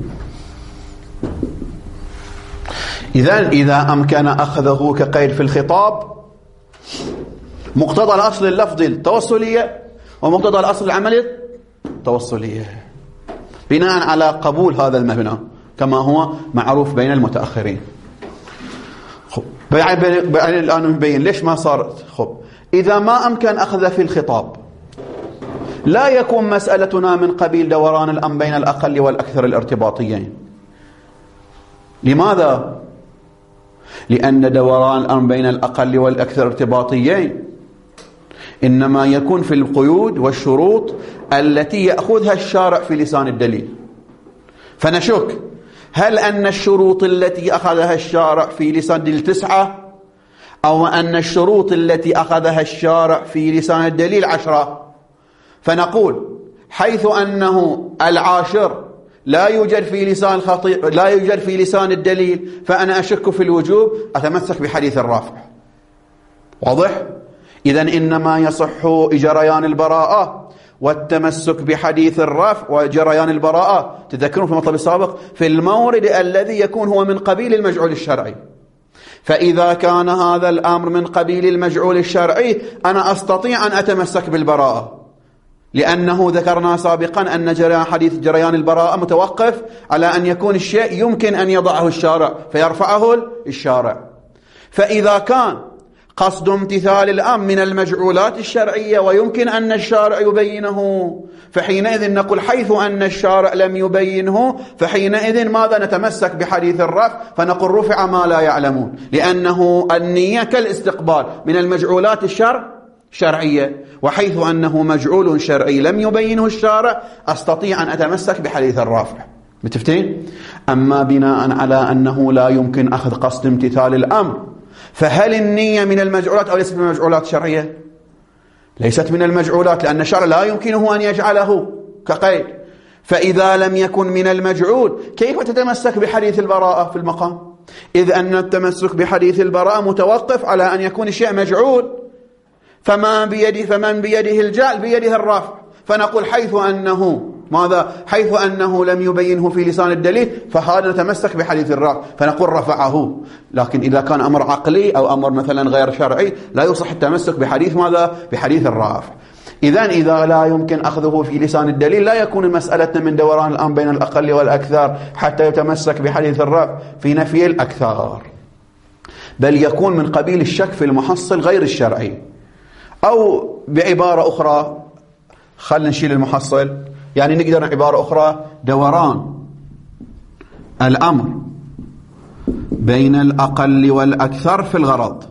إذا إذا أمكن أخذه كقيد في الخطاب مقتضى الأصل اللفظي التوصلية ومقتضى الأصل العملي التوصلية بناء على قبول هذا المبنى كما هو معروف بين المتأخرين. خب الآن نبين ليش ما صارت. خب إذا ما أمكن أخذ في الخطاب لا يكون مسألتنا من قبيل دوران الأمر بين الأقل والأكثر الارتباطيين. لماذا؟ لأن دوران الأمر بين الأقل والأكثر ارتباطيين إنما يكون في القيود والشروط التي يأخذها الشارع في لسان الدليل. فنشك هل أن الشروط التي أخذها الشارع في لسان الدليل تسعة أو أن الشروط التي أخذها الشارع في لسان الدليل عشرة. فنقول حيث أنه العاشر لا يوجد في لسان الخطيب لا يوجد في لسان الدليل فأنا أشك في الوجوب أتمسك بحديث الرافع. واضح؟ إذن إنما يصح جريان البراءة والتمسك بحديث الرفع وجريان البراءة تذكرون في المطلب السابق في المورد الذي يكون هو من قبيل المجعول الشرعي. فإذا كان هذا الأمر من قبيل المجعول الشرعي أنا أستطيع أن أتمسك بالبراءة، لأنه ذكرنا سابقا أن جريان حديث جريان البراءة متوقف على أن يكون الشيء يمكن أن يضعه الشارع فيرفعه الشارع. فإذا كان قصد امتثال الأمر من المجعولات الشرعية ويمكن أن الشارع يبينه فحينئذ نقول حيث أن الشارع لم يبينه فحينئذ ماذا نتمسك بحديث الرفع فنقول رفع ما لا يعلمون، لأنه النية كالاستقبال من المجعولات الشرع شرعية، وحيث أنه مجعول شرعي لم يبينه الشارع أستطيع أن أتمسك بحديث الرافع. متفتين؟ أما بناء على أنه لا يمكن أخذ قصد امتثال الأمر فهل النية من المجعولات أو ليست من المجعولات الشرعية؟ ليست من المجعولات، لأن الشرع لا يمكنه أن يجعله كقيد. فإذا لم يكن من المجعول كيف تتمسك بحديث البراءة في المقام؟ إذ أن التمسك بحديث البراءة متوقف على أن يكون الشيء مجعول، فما بيده فمن بيده الجعل بيده الرفع. فنقول حيث أنه ماذا؟ حيث أنه لم يبينه في لسان الدليل فهذا نتمسك بحديث الرفع فنقول رفعه. لكن إذا كان أمر عقلي أو أمر مثلا غير شرعي لا يصح التمسك بحديث ماذا؟ بحديث الرافع. إذن إذا لا يمكن أخذه في لسان الدليل لا يكون مسألتنا من دوران الآن بين الأقل والأكثر حتى يتمسك بحديث الرفع في نفي الأكثر، بل يكون من قبيل الشك في المحصل غير الشرعي. أو بعبارة أخرى خلنا نشيل المحصل، يعني نقدر عبارة أخرى دوران الأمر بين الأقل والأكثر في الغرض،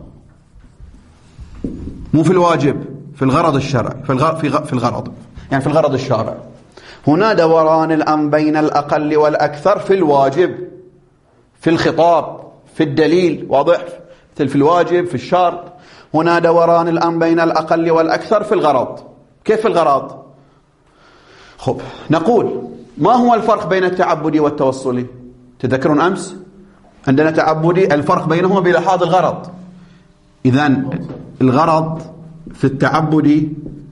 مو في الواجب، في الغرض الشرعي، في الغرض, في الغرض يعني في الغرض الشرعي. هنا دوران الأمر بين الأقل والأكثر في الواجب، في الخطاب، في الدليل، واضح؟ مثل في الواجب، في الشرط. هنا دوران الأمر بين الأقل والأكثر في الغرض. كيف في الغرض؟ خب نقول ما هو الفرق بين التعبدي والتوصلي؟ تذكرون أمس عندنا تعبدي الفرق بينهما بلحاظ الغرض. إذن الغرض في التعبدي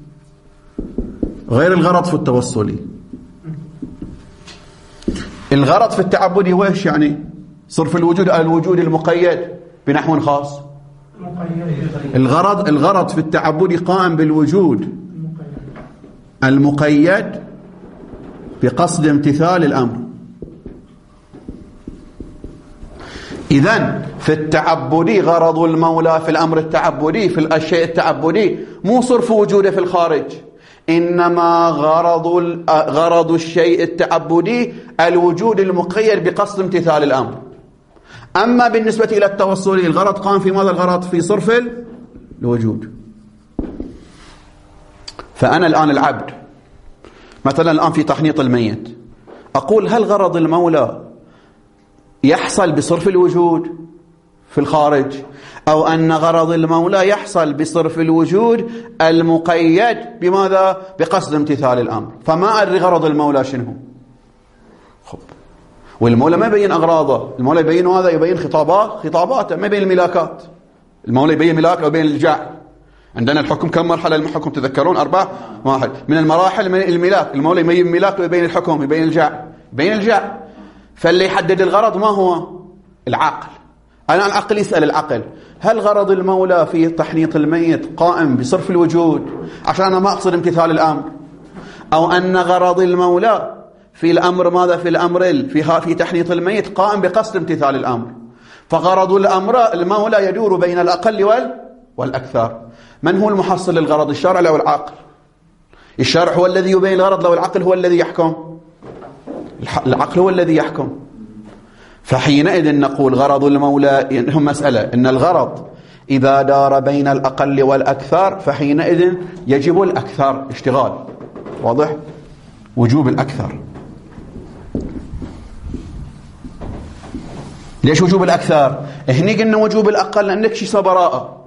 غير الغرض في التوصلي. الغرض في التعبدي هو ايش يعني؟ صرف الوجود الوجود المقيد بنحو خاص. الغرض الغرض في التعبدي قائم بالوجود المقيد بقصد امتثال الأمر. إذن في التعبدي غرض المولى في الأمر التعبدي في الشيء التعبدي مو صرف وجوده في الخارج، إنما غرض غرض الشيء التعبدي الوجود المقيد بقصد امتثال الأمر. أما بالنسبة إلى التوصلي الغرض قام في ماذا؟ الغرض في صرف الوجود. فأنا الآن العبد مثلا الآن في تحنيط الميت، أقول هل غرض المولى يحصل بصرف الوجود في الخارج، أو أن غرض المولى يحصل بصرف الوجود المقيد بماذا؟ بقصد امتثال الأمر. فما أدري غرض المولى شنو. خب والمولى ما يبين أغراضه، المولى يبين هذا يبين خطابات خطاباته، ما يبين الملاكات. المولى يبين ملاك ويبين الجعل. عندنا الحكم كم مرحلة الحكم تذكرون؟ أربع مراحل من المراحل. من الملاك المولى يبين ملاك ويبين الحكم، يبين الجعل، يبين الجعل. فاللي يحدد الغرض ما هو؟ العقل. أنا العقل يسأل العقل هل غرض المولى في تحنيط الميت قائم بصرف الوجود عشان أنا ما أقصد امتثال الأمر، أو أن غرض المولى في الأمر ماذا؟ في الأمر في في تحنيط الميت قائم بقصد امتثال الأمر. فغرض الأمر المولى يدور بين الأقل وال والأكثر. من هو المحصل للغرض؟ الشرع أو العقل؟ الشرع هو الذي يبين الغرض لو العقل هو الذي يحكم؟ العقل هو الذي يحكم. فحينئذ نقول غرض المولى هم مسألة إن الغرض إذا دار بين الأقل والأكثر فحينئذ يجب الأكثر اشتغال، واضح؟ وجوب الأكثر. ليش وجوب الأكثر؟ هني قلنا وجوب الأقل لأنك شي براءة.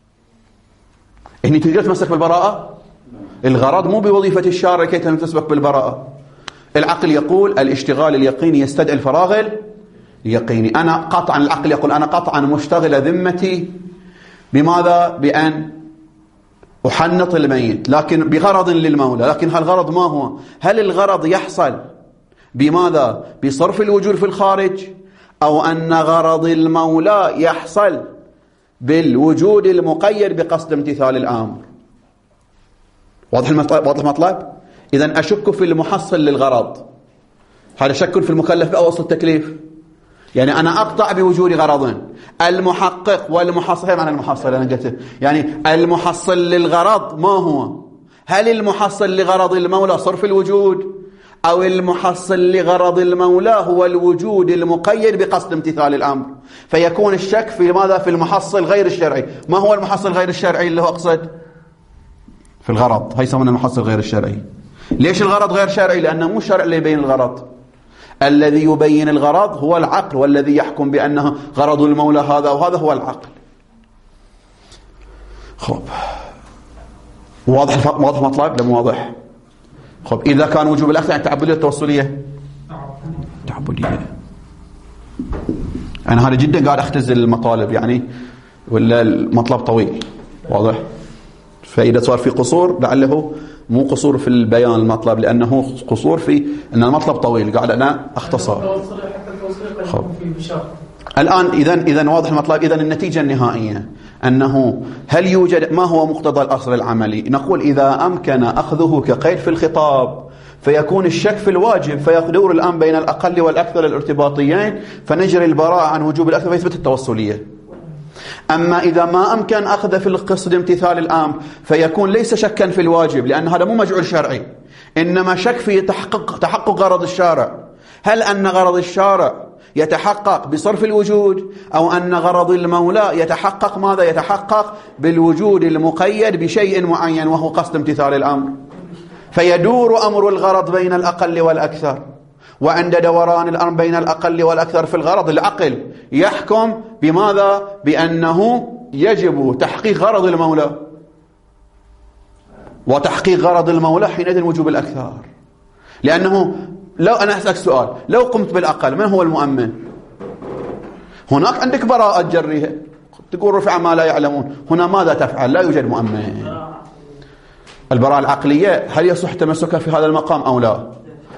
هني تقدر تمسك بالبراءة؟ الغرض مو بوظيفة الشارع كي تمسك بالبراءة. العقل يقول الاشتغال اليقيني يستدعي الفراغ اليقيني. أنا قطعا العقل يقول أنا قطعا مشتغل ذمتي بماذا؟ بأن أحنط الميت لكن بغرض للمولى. لكن هالغرض ما هو؟ هل الغرض يحصل بماذا؟ بصرف الوجود في الخارج، أو أن غرض المولى يحصل بالوجود المقيد بقصد امتثال الأمر؟ واضح المطلب؟ إذن أشك في المحصل للغرض. هذا شك في المكلف بأوصل التكليف. يعني أنا أقطع بوجود غرض. المحقق والمحصل معنى المحصل أنا قلت يعني المحصل للغرض ما هو؟ هل المحصل لغرض المولى صرف الوجود، أو المحصل لغرض المولى هو الوجود المقيد بقصد امتثال الأمر؟ فيكون الشك في ماذا؟ في المحصل غير الشرعي. ما هو المحصل غير الشرعي اللي هو أقصد؟ في الغرض. هاي يسمونه المحصل غير الشرعي. ليش الغرض غير شرعي؟ لأنه مو الشرع اللي يبين الغرض. الذي يبين الغرض هو العقل، والذي يحكم بأنه غرض المولى هذا وهذا هو العقل. خب واضح واضح مطلب؟ لا مو واضح؟ خب إذا كان وجوب الأخذ يعني تعبدية التوصلية تعبدية. أنا هذا جدا قاعد أختزل المطالب يعني، ولا المطلب طويل واضح؟ فإذا صار في قصور لعله مو قصور في البيان المطلب، لأنه قصور في أن المطلب طويل، قاعد أنا أختصر. خب. الآن إذا إذا واضح المطلب. إذا النتيجة النهائية أنه هل يوجد ما هو مقتضى الأصل العملي؟ نقول إذا أمكن أخذه كقيد في الخطاب فيكون الشك في الواجب، فيدور الآن بين الأقل والأكثر الارتباطيين، فنجري البراءة عن وجوب الأكثر فيثبت التوصلية. أما إذا ما أمكن أخذ في القصد امتثال الأمر فيكون ليس شكا في الواجب، لأن هذا مو مجعول شرعي، إنما شك في تحقق تحقق غرض الشارع. هل أن غرض الشارع يتحقق بصرف الوجود، أو أن غرض المولى يتحقق ماذا؟ يتحقق بالوجود المقيد بشيء معين وهو قصد امتثال الأمر. فيدور أمر الغرض بين الأقل والأكثر، وعند دوران الأمر بين الأقل والأكثر في الغرض العقل يحكم بماذا؟ بأنه يجب تحقيق غرض المولى، وتحقيق غرض المولى حينئذ وجوب الأكثر. لأنه لو أنا أسألك سؤال، لو قمت بالأقل من هو المؤمن؟ هناك عندك براءة جريها، تقول رفع ما لا يعلمون، هنا ماذا تفعل؟ لا يوجد مؤمن. البراءة العقلية هل يصح تمسكها في هذا المقام أو لا؟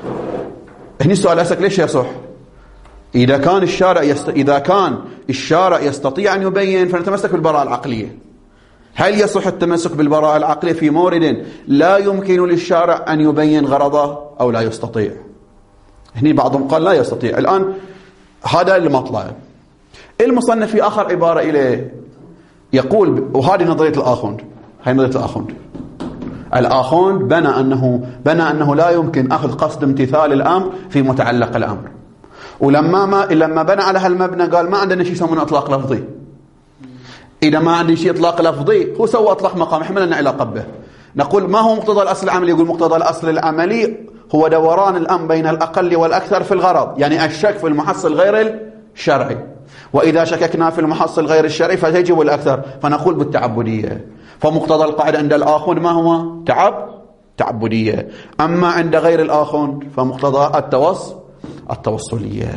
هني السؤال أسألك ليش يصح؟ إذا كان الشارع يست... إذا كان الشارع يستطيع أن يبين فنتمسك بالبراءة العقلية. هل يصح التمسك بالبراءة العقلية في مورد لا يمكن للشارع أن يبين غرضه أو لا يستطيع؟ هني بعضهم قال لا يستطيع. الآن هذا المطلب. المصنف في آخر عبارة إليه يقول، وهذه نظرية الآخوند، هاي نظرية الآخوند. الآخوند بنى أنه بنى أنه لا يمكن أخذ قصد امتثال الأمر في متعلق الأمر، ولما ما لما بنى على هالمبنى قال ما عندنا شيء يسمونه إطلاق لفظي. إذا ما عندي شيء إطلاق لفظي هو سوى إطلاق مقام، إحنا لنا علاقة به. نقول ما هو مقتضى الأصل العملي؟ يقول مقتضى الأصل العملي هو دوران الأمر بين الأقل والأكثر في الغرض، يعني الشك في المحصل غير الشرعي، وإذا شككنا في المحصل غير الشرعي فيجب الأكثر، فنقول بالتعبدية. فمقتضى القاعدة عند الآخوند ما هو؟ تعب تعبدية. أما عند غير الآخوند فمقتضى التوص التوصلية.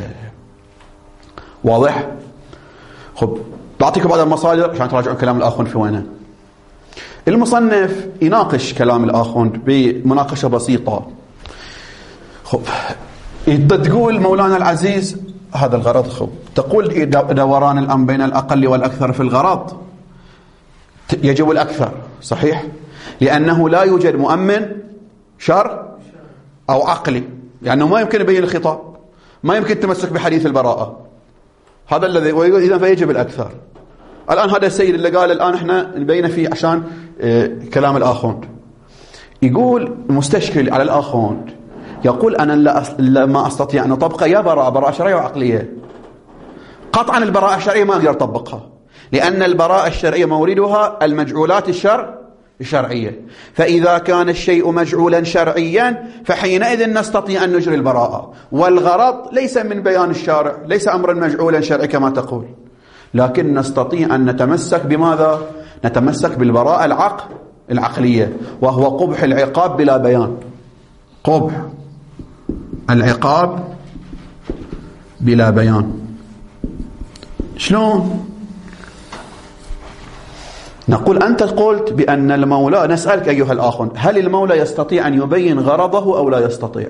واضح؟ خب بعطيكم بعض المصادر عشان تراجعون كلام الآخوند في وينه. المصنف يناقش كلام الآخوند بمناقشة بسيطة. خب تقول مولانا العزيز هذا الغرض، خب تقول دوران الأمر بين الأقل والأكثر في الغرض يجب الأكثر، صحيح؟ لأنه لا يوجد مؤمن شرع أو عقلي، لأنه ما يمكن يبين الخطاب، ما يمكن التمسك بحديث البراءة، هذا الذي إذا فيجب الأكثر. الآن هذا السيد اللي قال الآن احنا نبين فيه عشان اه كلام الآخوند. يقول المستشكل على الآخوند، يقول أنا لا ما أستطيع أن أطبق يا براءة براءة شرعية وعقلية. قطعا البراءة الشرعية ما أقدر أطبقها، لأن البراءة الشرعية موردها المجعولات الشرع الشرعية، فإذا كان الشيء مجعولا شرعيا فحينئذ نستطيع أن نجري البراءة، والغرض ليس من بيان الشارع، ليس أمرا مجعولا شرعي كما تقول، لكن نستطيع أن نتمسك بماذا؟ نتمسك بالبراءة العقل العقلية، وهو قبح العقاب بلا بيان. قبح العقاب بلا بيان. شلون؟ نقول أنت قلت بأن المولى، نسألك أيها الآخون، هل المولى يستطيع أن يبين غرضه أو لا يستطيع؟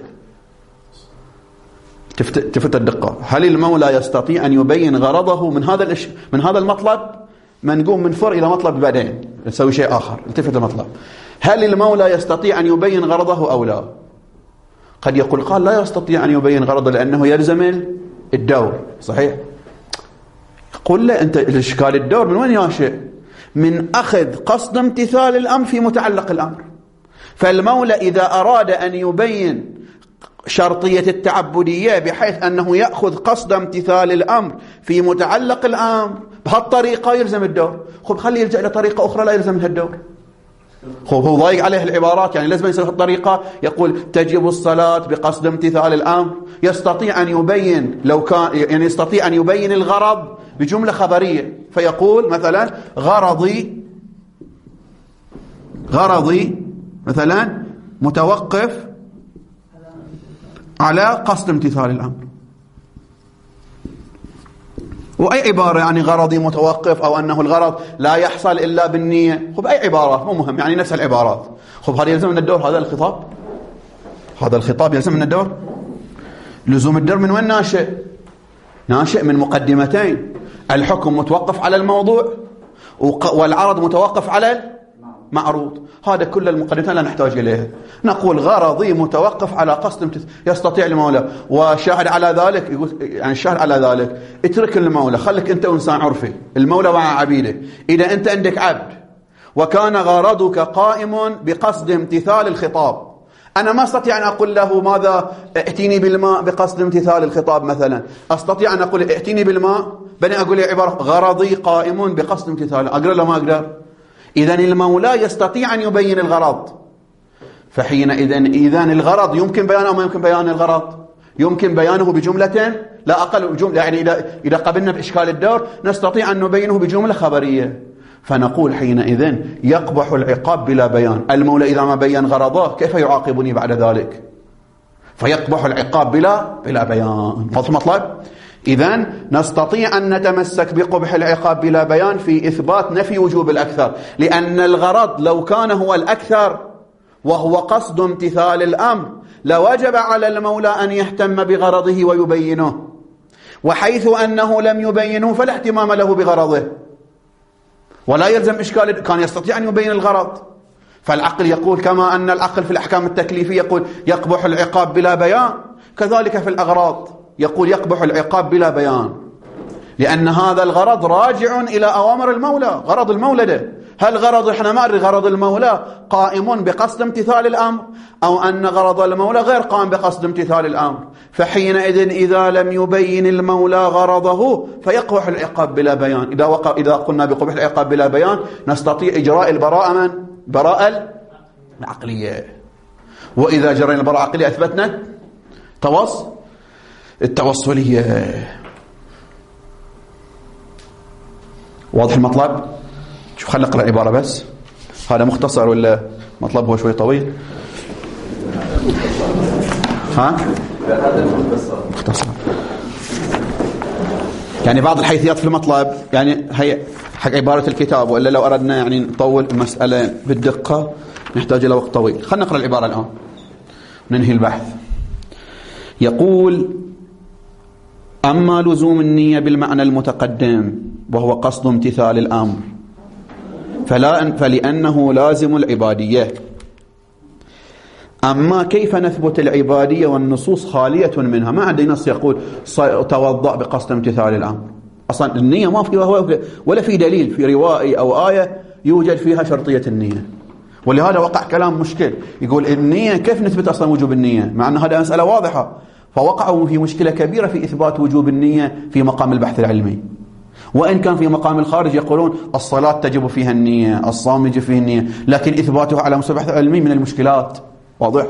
تفت الدقة. هل المولى يستطيع أن يبين غرضه من هذا الإش... من هذا المطلب؟ ما نقوم من فر إلى مطلب بعدين نسوي شيء آخر. التفت المطلب. هل المولى يستطيع أن يبين غرضه أو لا؟ قد يقول قال لا يستطيع أن يبين غرضه لأنه يلزم الدور، صحيح؟ قل له أنت الإشكال الدور من وين ياشئ؟ من أخذ قصد امتثال الأمر في متعلق الأمر. فالمولى إذا أراد أن يبين شرطية التعبدية بحيث أنه يأخذ قصد امتثال الأمر في متعلق الأمر بهالطريقة يلزم الدور. خب خلي يلجأ إلى طريقة أخرى لا يلزم الدور. خب هو ضايق عليه العبارات، يعني لازم يسوي الطريقة، يقول تجب الصلاة بقصد امتثال الأمر. يستطيع أن يبين لو كان يعني يستطيع أن يبين الغرض بجملة خبرية، فيقول مثلا غرضي غرضي مثلا متوقف على قصد امتثال الأمر. وأي عبارة يعني غرضي متوقف أو أنه الغرض لا يحصل إلا بالنية، خب أي عبارات مو مهم، يعني نفس العبارات. خب هذا يلزم من الدور، هذا الخطاب هذا الخطاب يلزم من الدور. لزوم الدور من وين ناشئ؟ ناشئ من مقدمتين: الحكم متوقف على الموضوع والعرض متوقف على المعروض. هذا كل المقدمتين لا نحتاج إليها. نقول غرضي متوقف على قصد امتثال، يستطيع المولى، والشاهد على ذلك يقول يعني الشاهد على ذلك اترك المولى، خليك أنت إنسان عرفي، المولى مع عبيده. إذا أنت عندك عبد وكان غرضك قائم بقصد امتثال الخطاب، أنا ما أستطيع أن أقول له ماذا ائتيني بالماء بقصد امتثال الخطاب مثلا، أستطيع أن أقول ائتيني بالماء بني أقول لي عبارة غرضي قائم بقصد امتثال، أقدر لا ما أقدر؟ إذن المولى يستطيع أن يبين الغرض. فحينئذ إذن الغرض يمكن بيانه أو ما يمكن بيان الغرض؟ يمكن بيانه بجملة لا أقل جملة، يعني إذا إذا قبلنا بإشكال الدور نستطيع أن نبينه بجملة خبرية. فنقول حينئذ يقبح العقاب بلا بيان. المولى إذا ما بين غرضه كيف يعاقبني بعد ذلك؟ فيقبح العقاب بلا بلا بيان. واضح المطلب؟ إذن نستطيع أن نتمسك بقبح العقاب بلا بيان في إثبات نفي وجوب الأكثر، لأن الغرض لو كان هو الأكثر وهو قصد امتثال الأمر لوجب على المولى أن يهتم بغرضه ويبينه، وحيث أنه لم يبينه فلا اهتمام له بغرضه ولا يلزم إشكال. كان يستطيع أن يبين الغرض. فالعقل يقول كما أن العقل في الأحكام التكليفية يقول يقبح العقاب بلا بيان، كذلك في الأغراض يقول يقبح العقاب بلا بيان، لأن هذا الغرض راجع إلى أوامر المولى. غرض المولى ده، هل غرض إحنا ما أدري غرض المولى قائم بقصد امتثال الأمر أو أن غرض المولى غير قائم بقصد امتثال الأمر؟ فحينئذ إذا لم يبين المولى غرضه فيقبح العقاب بلا بيان. إذا وقع إذا قلنا بقبح العقاب بلا بيان نستطيع إجراء البراءة من براءة العقلية، وإذا جرينا البراءة العقلية أثبتنا توص التوصلية. واضح المطلب؟ شوف خلينا نقرأ العبارة بس، هذا مختصر ولا مطلب هو شوي طويل؟ ها؟ هذا مختصر. يعني بعض الحيثيات في المطلب يعني هي حق عبارة الكتاب، وإلا لو أردنا يعني نطول المسألة بالدقة نحتاج إلى وقت طويل. خلينا نقرأ العبارة الآن وننهي البحث. يقول: أما لزوم النية بالمعنى المتقدم وهو قصد امتثال الأمر فلا فلأنه لازم العبادية. أما كيف نثبت العبادية والنصوص خالية منها؟ ما عندي نص يقول توضأ بقصد امتثال الأمر. أصلا النية ما فيها ولا في دليل في روائي أو آية يوجد فيها شرطية النية، ولهذا وقع كلام مشكل يقول النية كيف نثبت أصلا وجوب النية مع أن هذا مسألة واضحة. فوقعوا في مشكلة كبيرة في إثبات وجوب النية في مقام البحث العلمي، وإن كان في مقام الخارج يقولون الصلاة تجب فيها النية، الصوم يجب فيه النية، لكن إثباتها على مستوى البحث العلمي من المشكلات. واضح؟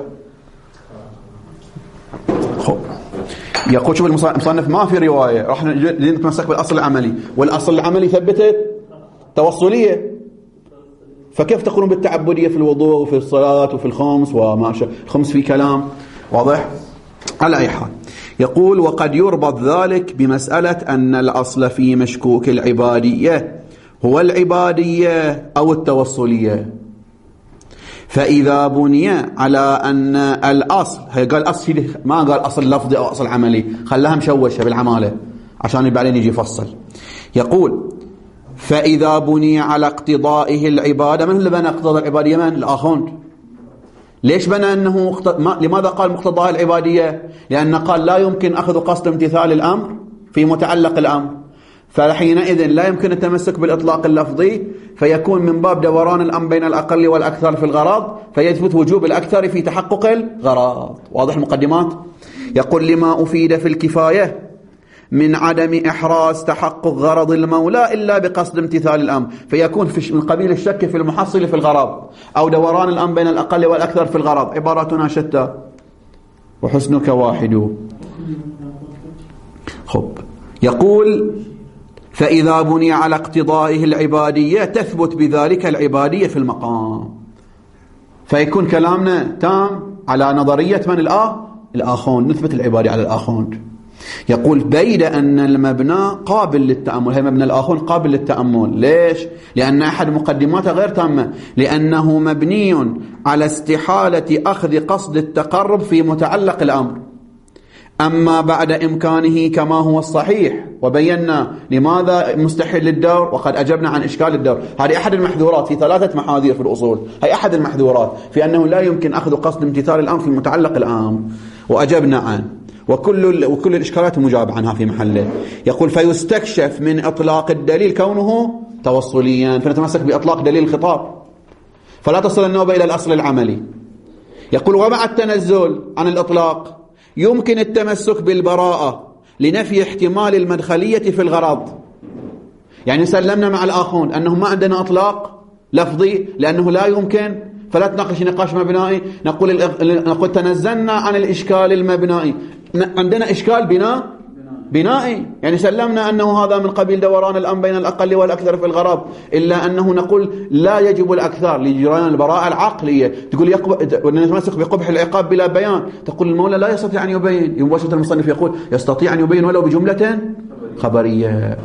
خب يقول شوف المصنف ما في رواية، راح نتمسك بالأصل العملي، والأصل العملي ثبتت توصلية، فكيف تقولون بالتعبدية في الوضوء وفي الصلاة وفي الخمس وما شاء الخمس في كلام؟ واضح؟ على أي حال يقول: وقد يربط ذلك بمسألة أن الأصل في مشكوك العبادية هو العبادية أو التوصلية، فإذا بني على أن الأصل، هي قال أصل ما قال أصل لفظي أو أصل عملي، خلاها مشوشة بالعمالة عشان بعدين يجي يفصل. يقول: فإذا بني على اقتضائه العبادة، من اللي بنى اقتضاء العبادية؟ من؟ الآخوند. ليش بنى أنه مقتض... ما... لماذا قال مقتضاها العبادية؟ لأن قال لا يمكن أخذ قصد امتثال الأمر في متعلق الأمر، فحينئذ لا يمكن التمسك بالإطلاق اللفظي، فيكون من باب دوران الأمر بين الأقل والأكثر في الغرض، فيثبت وجوب الأكثر في تحقق الغرض. واضح المقدمات؟ يقول: لما أفيد في الكفاية من عدم إحراز تحقق غرض المولى إلا بقصد امتثال الأمر، فيكون في من قبيل الشك في المحصل في الغرض، أو دوران الأمر بين الأقل والأكثر في الغرض. عباراتنا شتى وحسنك واحد. خب يقول: فإذا بني على اقتضائه العبادية تثبت بذلك العبادية في المقام، فيكون كلامنا تام على نظرية من الآه الآخوند، نثبت العبارة على الآخوند. يقول بيد أن المبنى قابل للتأمل، هي مبنى الآخوند قابل للتأمل. ليش؟ لأن أحد مقدماته غير تامة، لأنه مبني على استحالة أخذ قصد التقرب في متعلق الأمر، أما بعد إمكانه كما هو الصحيح. وبينا لماذا مستحيل للدور، وقد أجبنا عن إشكال الدور. هذه أحد المحذورات في ثلاثة محاذير في الأصول، هي أحد المحذورات في أنه لا يمكن أخذ قصد امتثال الأمر في متعلق الأمر، وأجبنا عنه، وكل وكل الإشكالات مجاب عنها في محله. يقول فيستكشف من إطلاق الدليل كونه توصليا، فنتمسك بإطلاق دليل الخطاب فلا تصل النوبة إلى الأصل العملي. يقول ومع التنزل عن الإطلاق يمكن التمسك بالبراءة لنفي احتمال المدخلية في الغرض. يعني سلمنا مع الآخون أنه ما عندنا إطلاق لفظي لأنه لا يمكن، فلا تناقش نقاش مبنائي. نقول نقول تنزلنا عن الإشكال المبنائي، عندنا إشكال بناء بنائي، يعني سلمنا أنه هذا من قبيل دوران الأمر بين الأقل والأكثر في الغرض، إلا أنه نقول لا يجب الأكثر لجريان البراءة العقلية. تقول نتمسك بقبح العقاب بلا بيان، تقول المولى لا يستطيع أن يبين. مباشرة المصنف يقول يستطيع أن يبين ولو بجملة خبرية.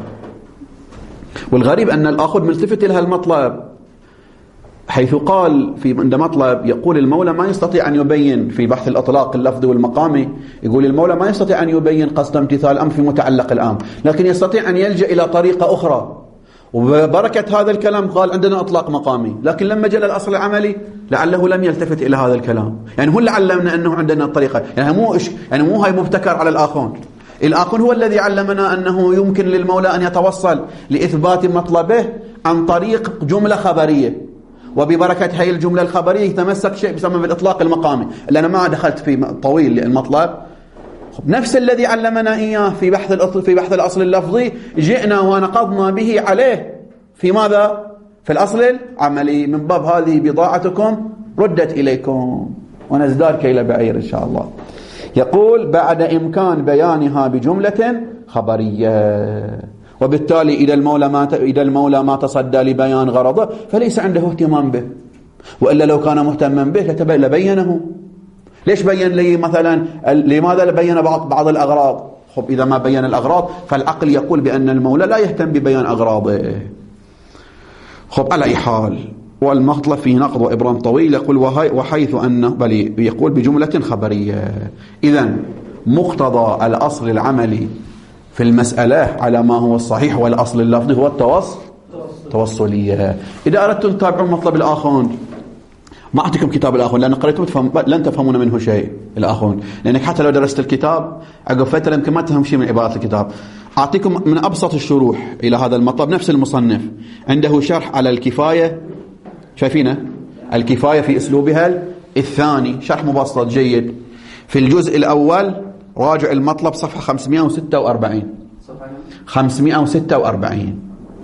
والغريب أن الآخذ ملتفت لها المطلب، حيث قال في عند مطلب يقول المولى ما يستطيع أن يبين في بحث الأطلاق اللفظي والمقامي، يقول المولى ما يستطيع أن يبين قصد امتثال الأمر في متعلق الأمر، لكن يستطيع أن يلجأ إلى طريقة أخرى. وببركة هذا الكلام قال عندنا أطلاق مقامي، لكن لما جاء الأصل العملي لعله لم يلتفت إلى هذا الكلام. يعني هو اللي علمنا أنه عندنا الطريقة، يعني مو إش يعني مو هاي مبتكر على الآخون. الآخون هو الذي علمنا أنه يمكن للمولى أن يتوصل لإثبات مطلبه عن طريق جملة خبرية، وببركة هاي الجملة الخبرية يتمسك شيء بيسمى بالإطلاق المقامي، اللي أنا ما دخلت في طويل للمطلب. نفس الذي علمنا إياه في بحث الأصل في بحث الأصل اللفظي جئنا ونقضنا به عليه في ماذا؟ في الأصل العملي، من باب هذه بضاعتكم ردت إليكم ونزداد كيل بعير إن شاء الله. يقول بعد إمكان بيانها بجملة خبرية، وبالتالي إذا المولى ما إذا المولى ما تصدى لبيان غرضه فليس عنده اهتمام به، وإلا لو كان مهتما به لبينه. ليش بين لي مثلا؟ لماذا بين بعض بعض الأغراض؟ خب إذا ما بين الأغراض فالعقل يقول بأن المولى لا يهتم ببيان أغراضه. خب على أي حال، والمطلب في نقض وإبرام طويل. يقول وحيث أنه بل يقول بجملة خبرية. إذن مقتضى الأصل العملي في المسألة على ما هو الصحيح والأصل اللفظي هو التوصل توصلية. إذا أردتم تتابعون مطلب الآخون، ما أعطيكم كتاب الآخون لأن قريتم تفهم لن تفهمون منه شيء الآخون، لأنك حتى لو درست الكتاب عقب فترة يمكن ما تفهم شيء من عبارات الكتاب. أعطيكم من أبسط الشروح إلى هذا المطلب. نفس المصنف عنده شرح على الكفاية، شايفينه؟ الكفاية في أسلوبها الثاني، شرح مبسط جيد. في الجزء الأول راجع المطلب صفحة خمسمائة وستة وأربعين خمسمائة وستة وأربعين.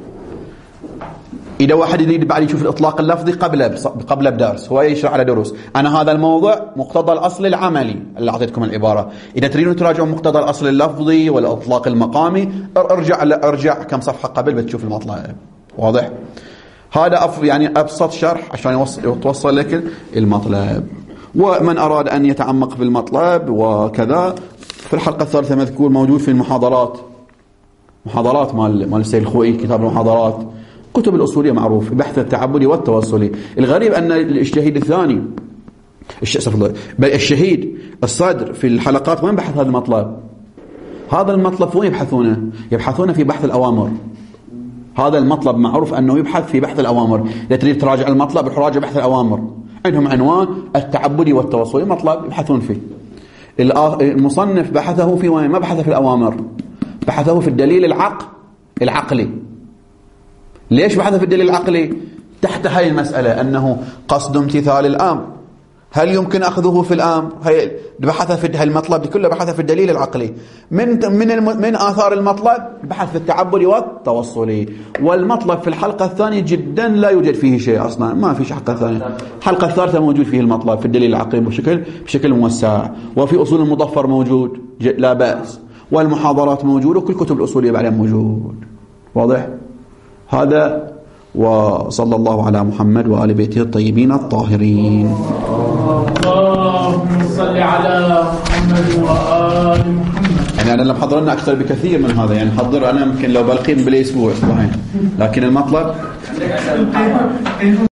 إذا واحد يريد بعد يشوف الإطلاق اللفظي قبل قبل بدرس هو يشرح على دروس. أنا هذا الموضوع مقتضى الأصل العملي اللي أعطيتكم العبارة. إذا تريدون تراجعوا مقتضى الأصل اللفظي والإطلاق المقامي ارجع ارجع كم صفحة قبل بتشوف المطلب. واضح؟ هذا أف يعني أبسط شرح عشان يتوصل لك المطلب. ومن أراد أن يتعمق في المطلب وكذا في الحلقة الثالثة مذكور موجود في المحاضرات، محاضرات مال مال السيد الخوئي، كتاب المحاضرات، كتب الأصولية معروف، بحث التعبدي والتوصلي. الغريب أن الشهيد الثاني بل الشهيد الصدر في الحلقات وين بحث هذا المطلب؟ هذا المطلب وين يبحثونه؟ يبحثونه في بحث الأوامر. هذا المطلب معروف أنه يبحث في بحث الأوامر. إذا تريد تراجع المطلب تراجع بحث الأوامر، عندهم عنوان التعبدي والتوصلي، مطلب يبحثون فيه. المصنف بحثه في وين؟ ما بحثه في الأوامر، بحثه في الدليل العقل العقلي. ليش بحثه في الدليل العقلي؟ تحت هاي المسألة أنه قصد امتثال الأمر هل يمكن أخذه في الأمر؟ هي بحثه في المطلب كله بحثه في الدليل العقلي. من من من آثار المطلب بحث في التعبدي والتوصلي. والمطلب في الحلقة الثانية جدا لا يوجد فيه شيء أصلا، ما في حلقة ثانية. الحلقة الثالثة موجود فيه المطلب في الدليل العقلي بشكل بشكل موسع، وفي أصول المظفر موجود لا بأس، والمحاضرات موجودة، وكل كتب الأصولية بعدين موجود. واضح؟ هذا. وصلى الله على محمد وآل بيته الطيبين الطاهرين. اللهم صل على محمد. محمد وآل محمد. يعني أنا لم حضر لنا أكثر بكثير من هذا، يعني حضر أنا يمكن لو بلقين بالأسبوع، لكن المطلب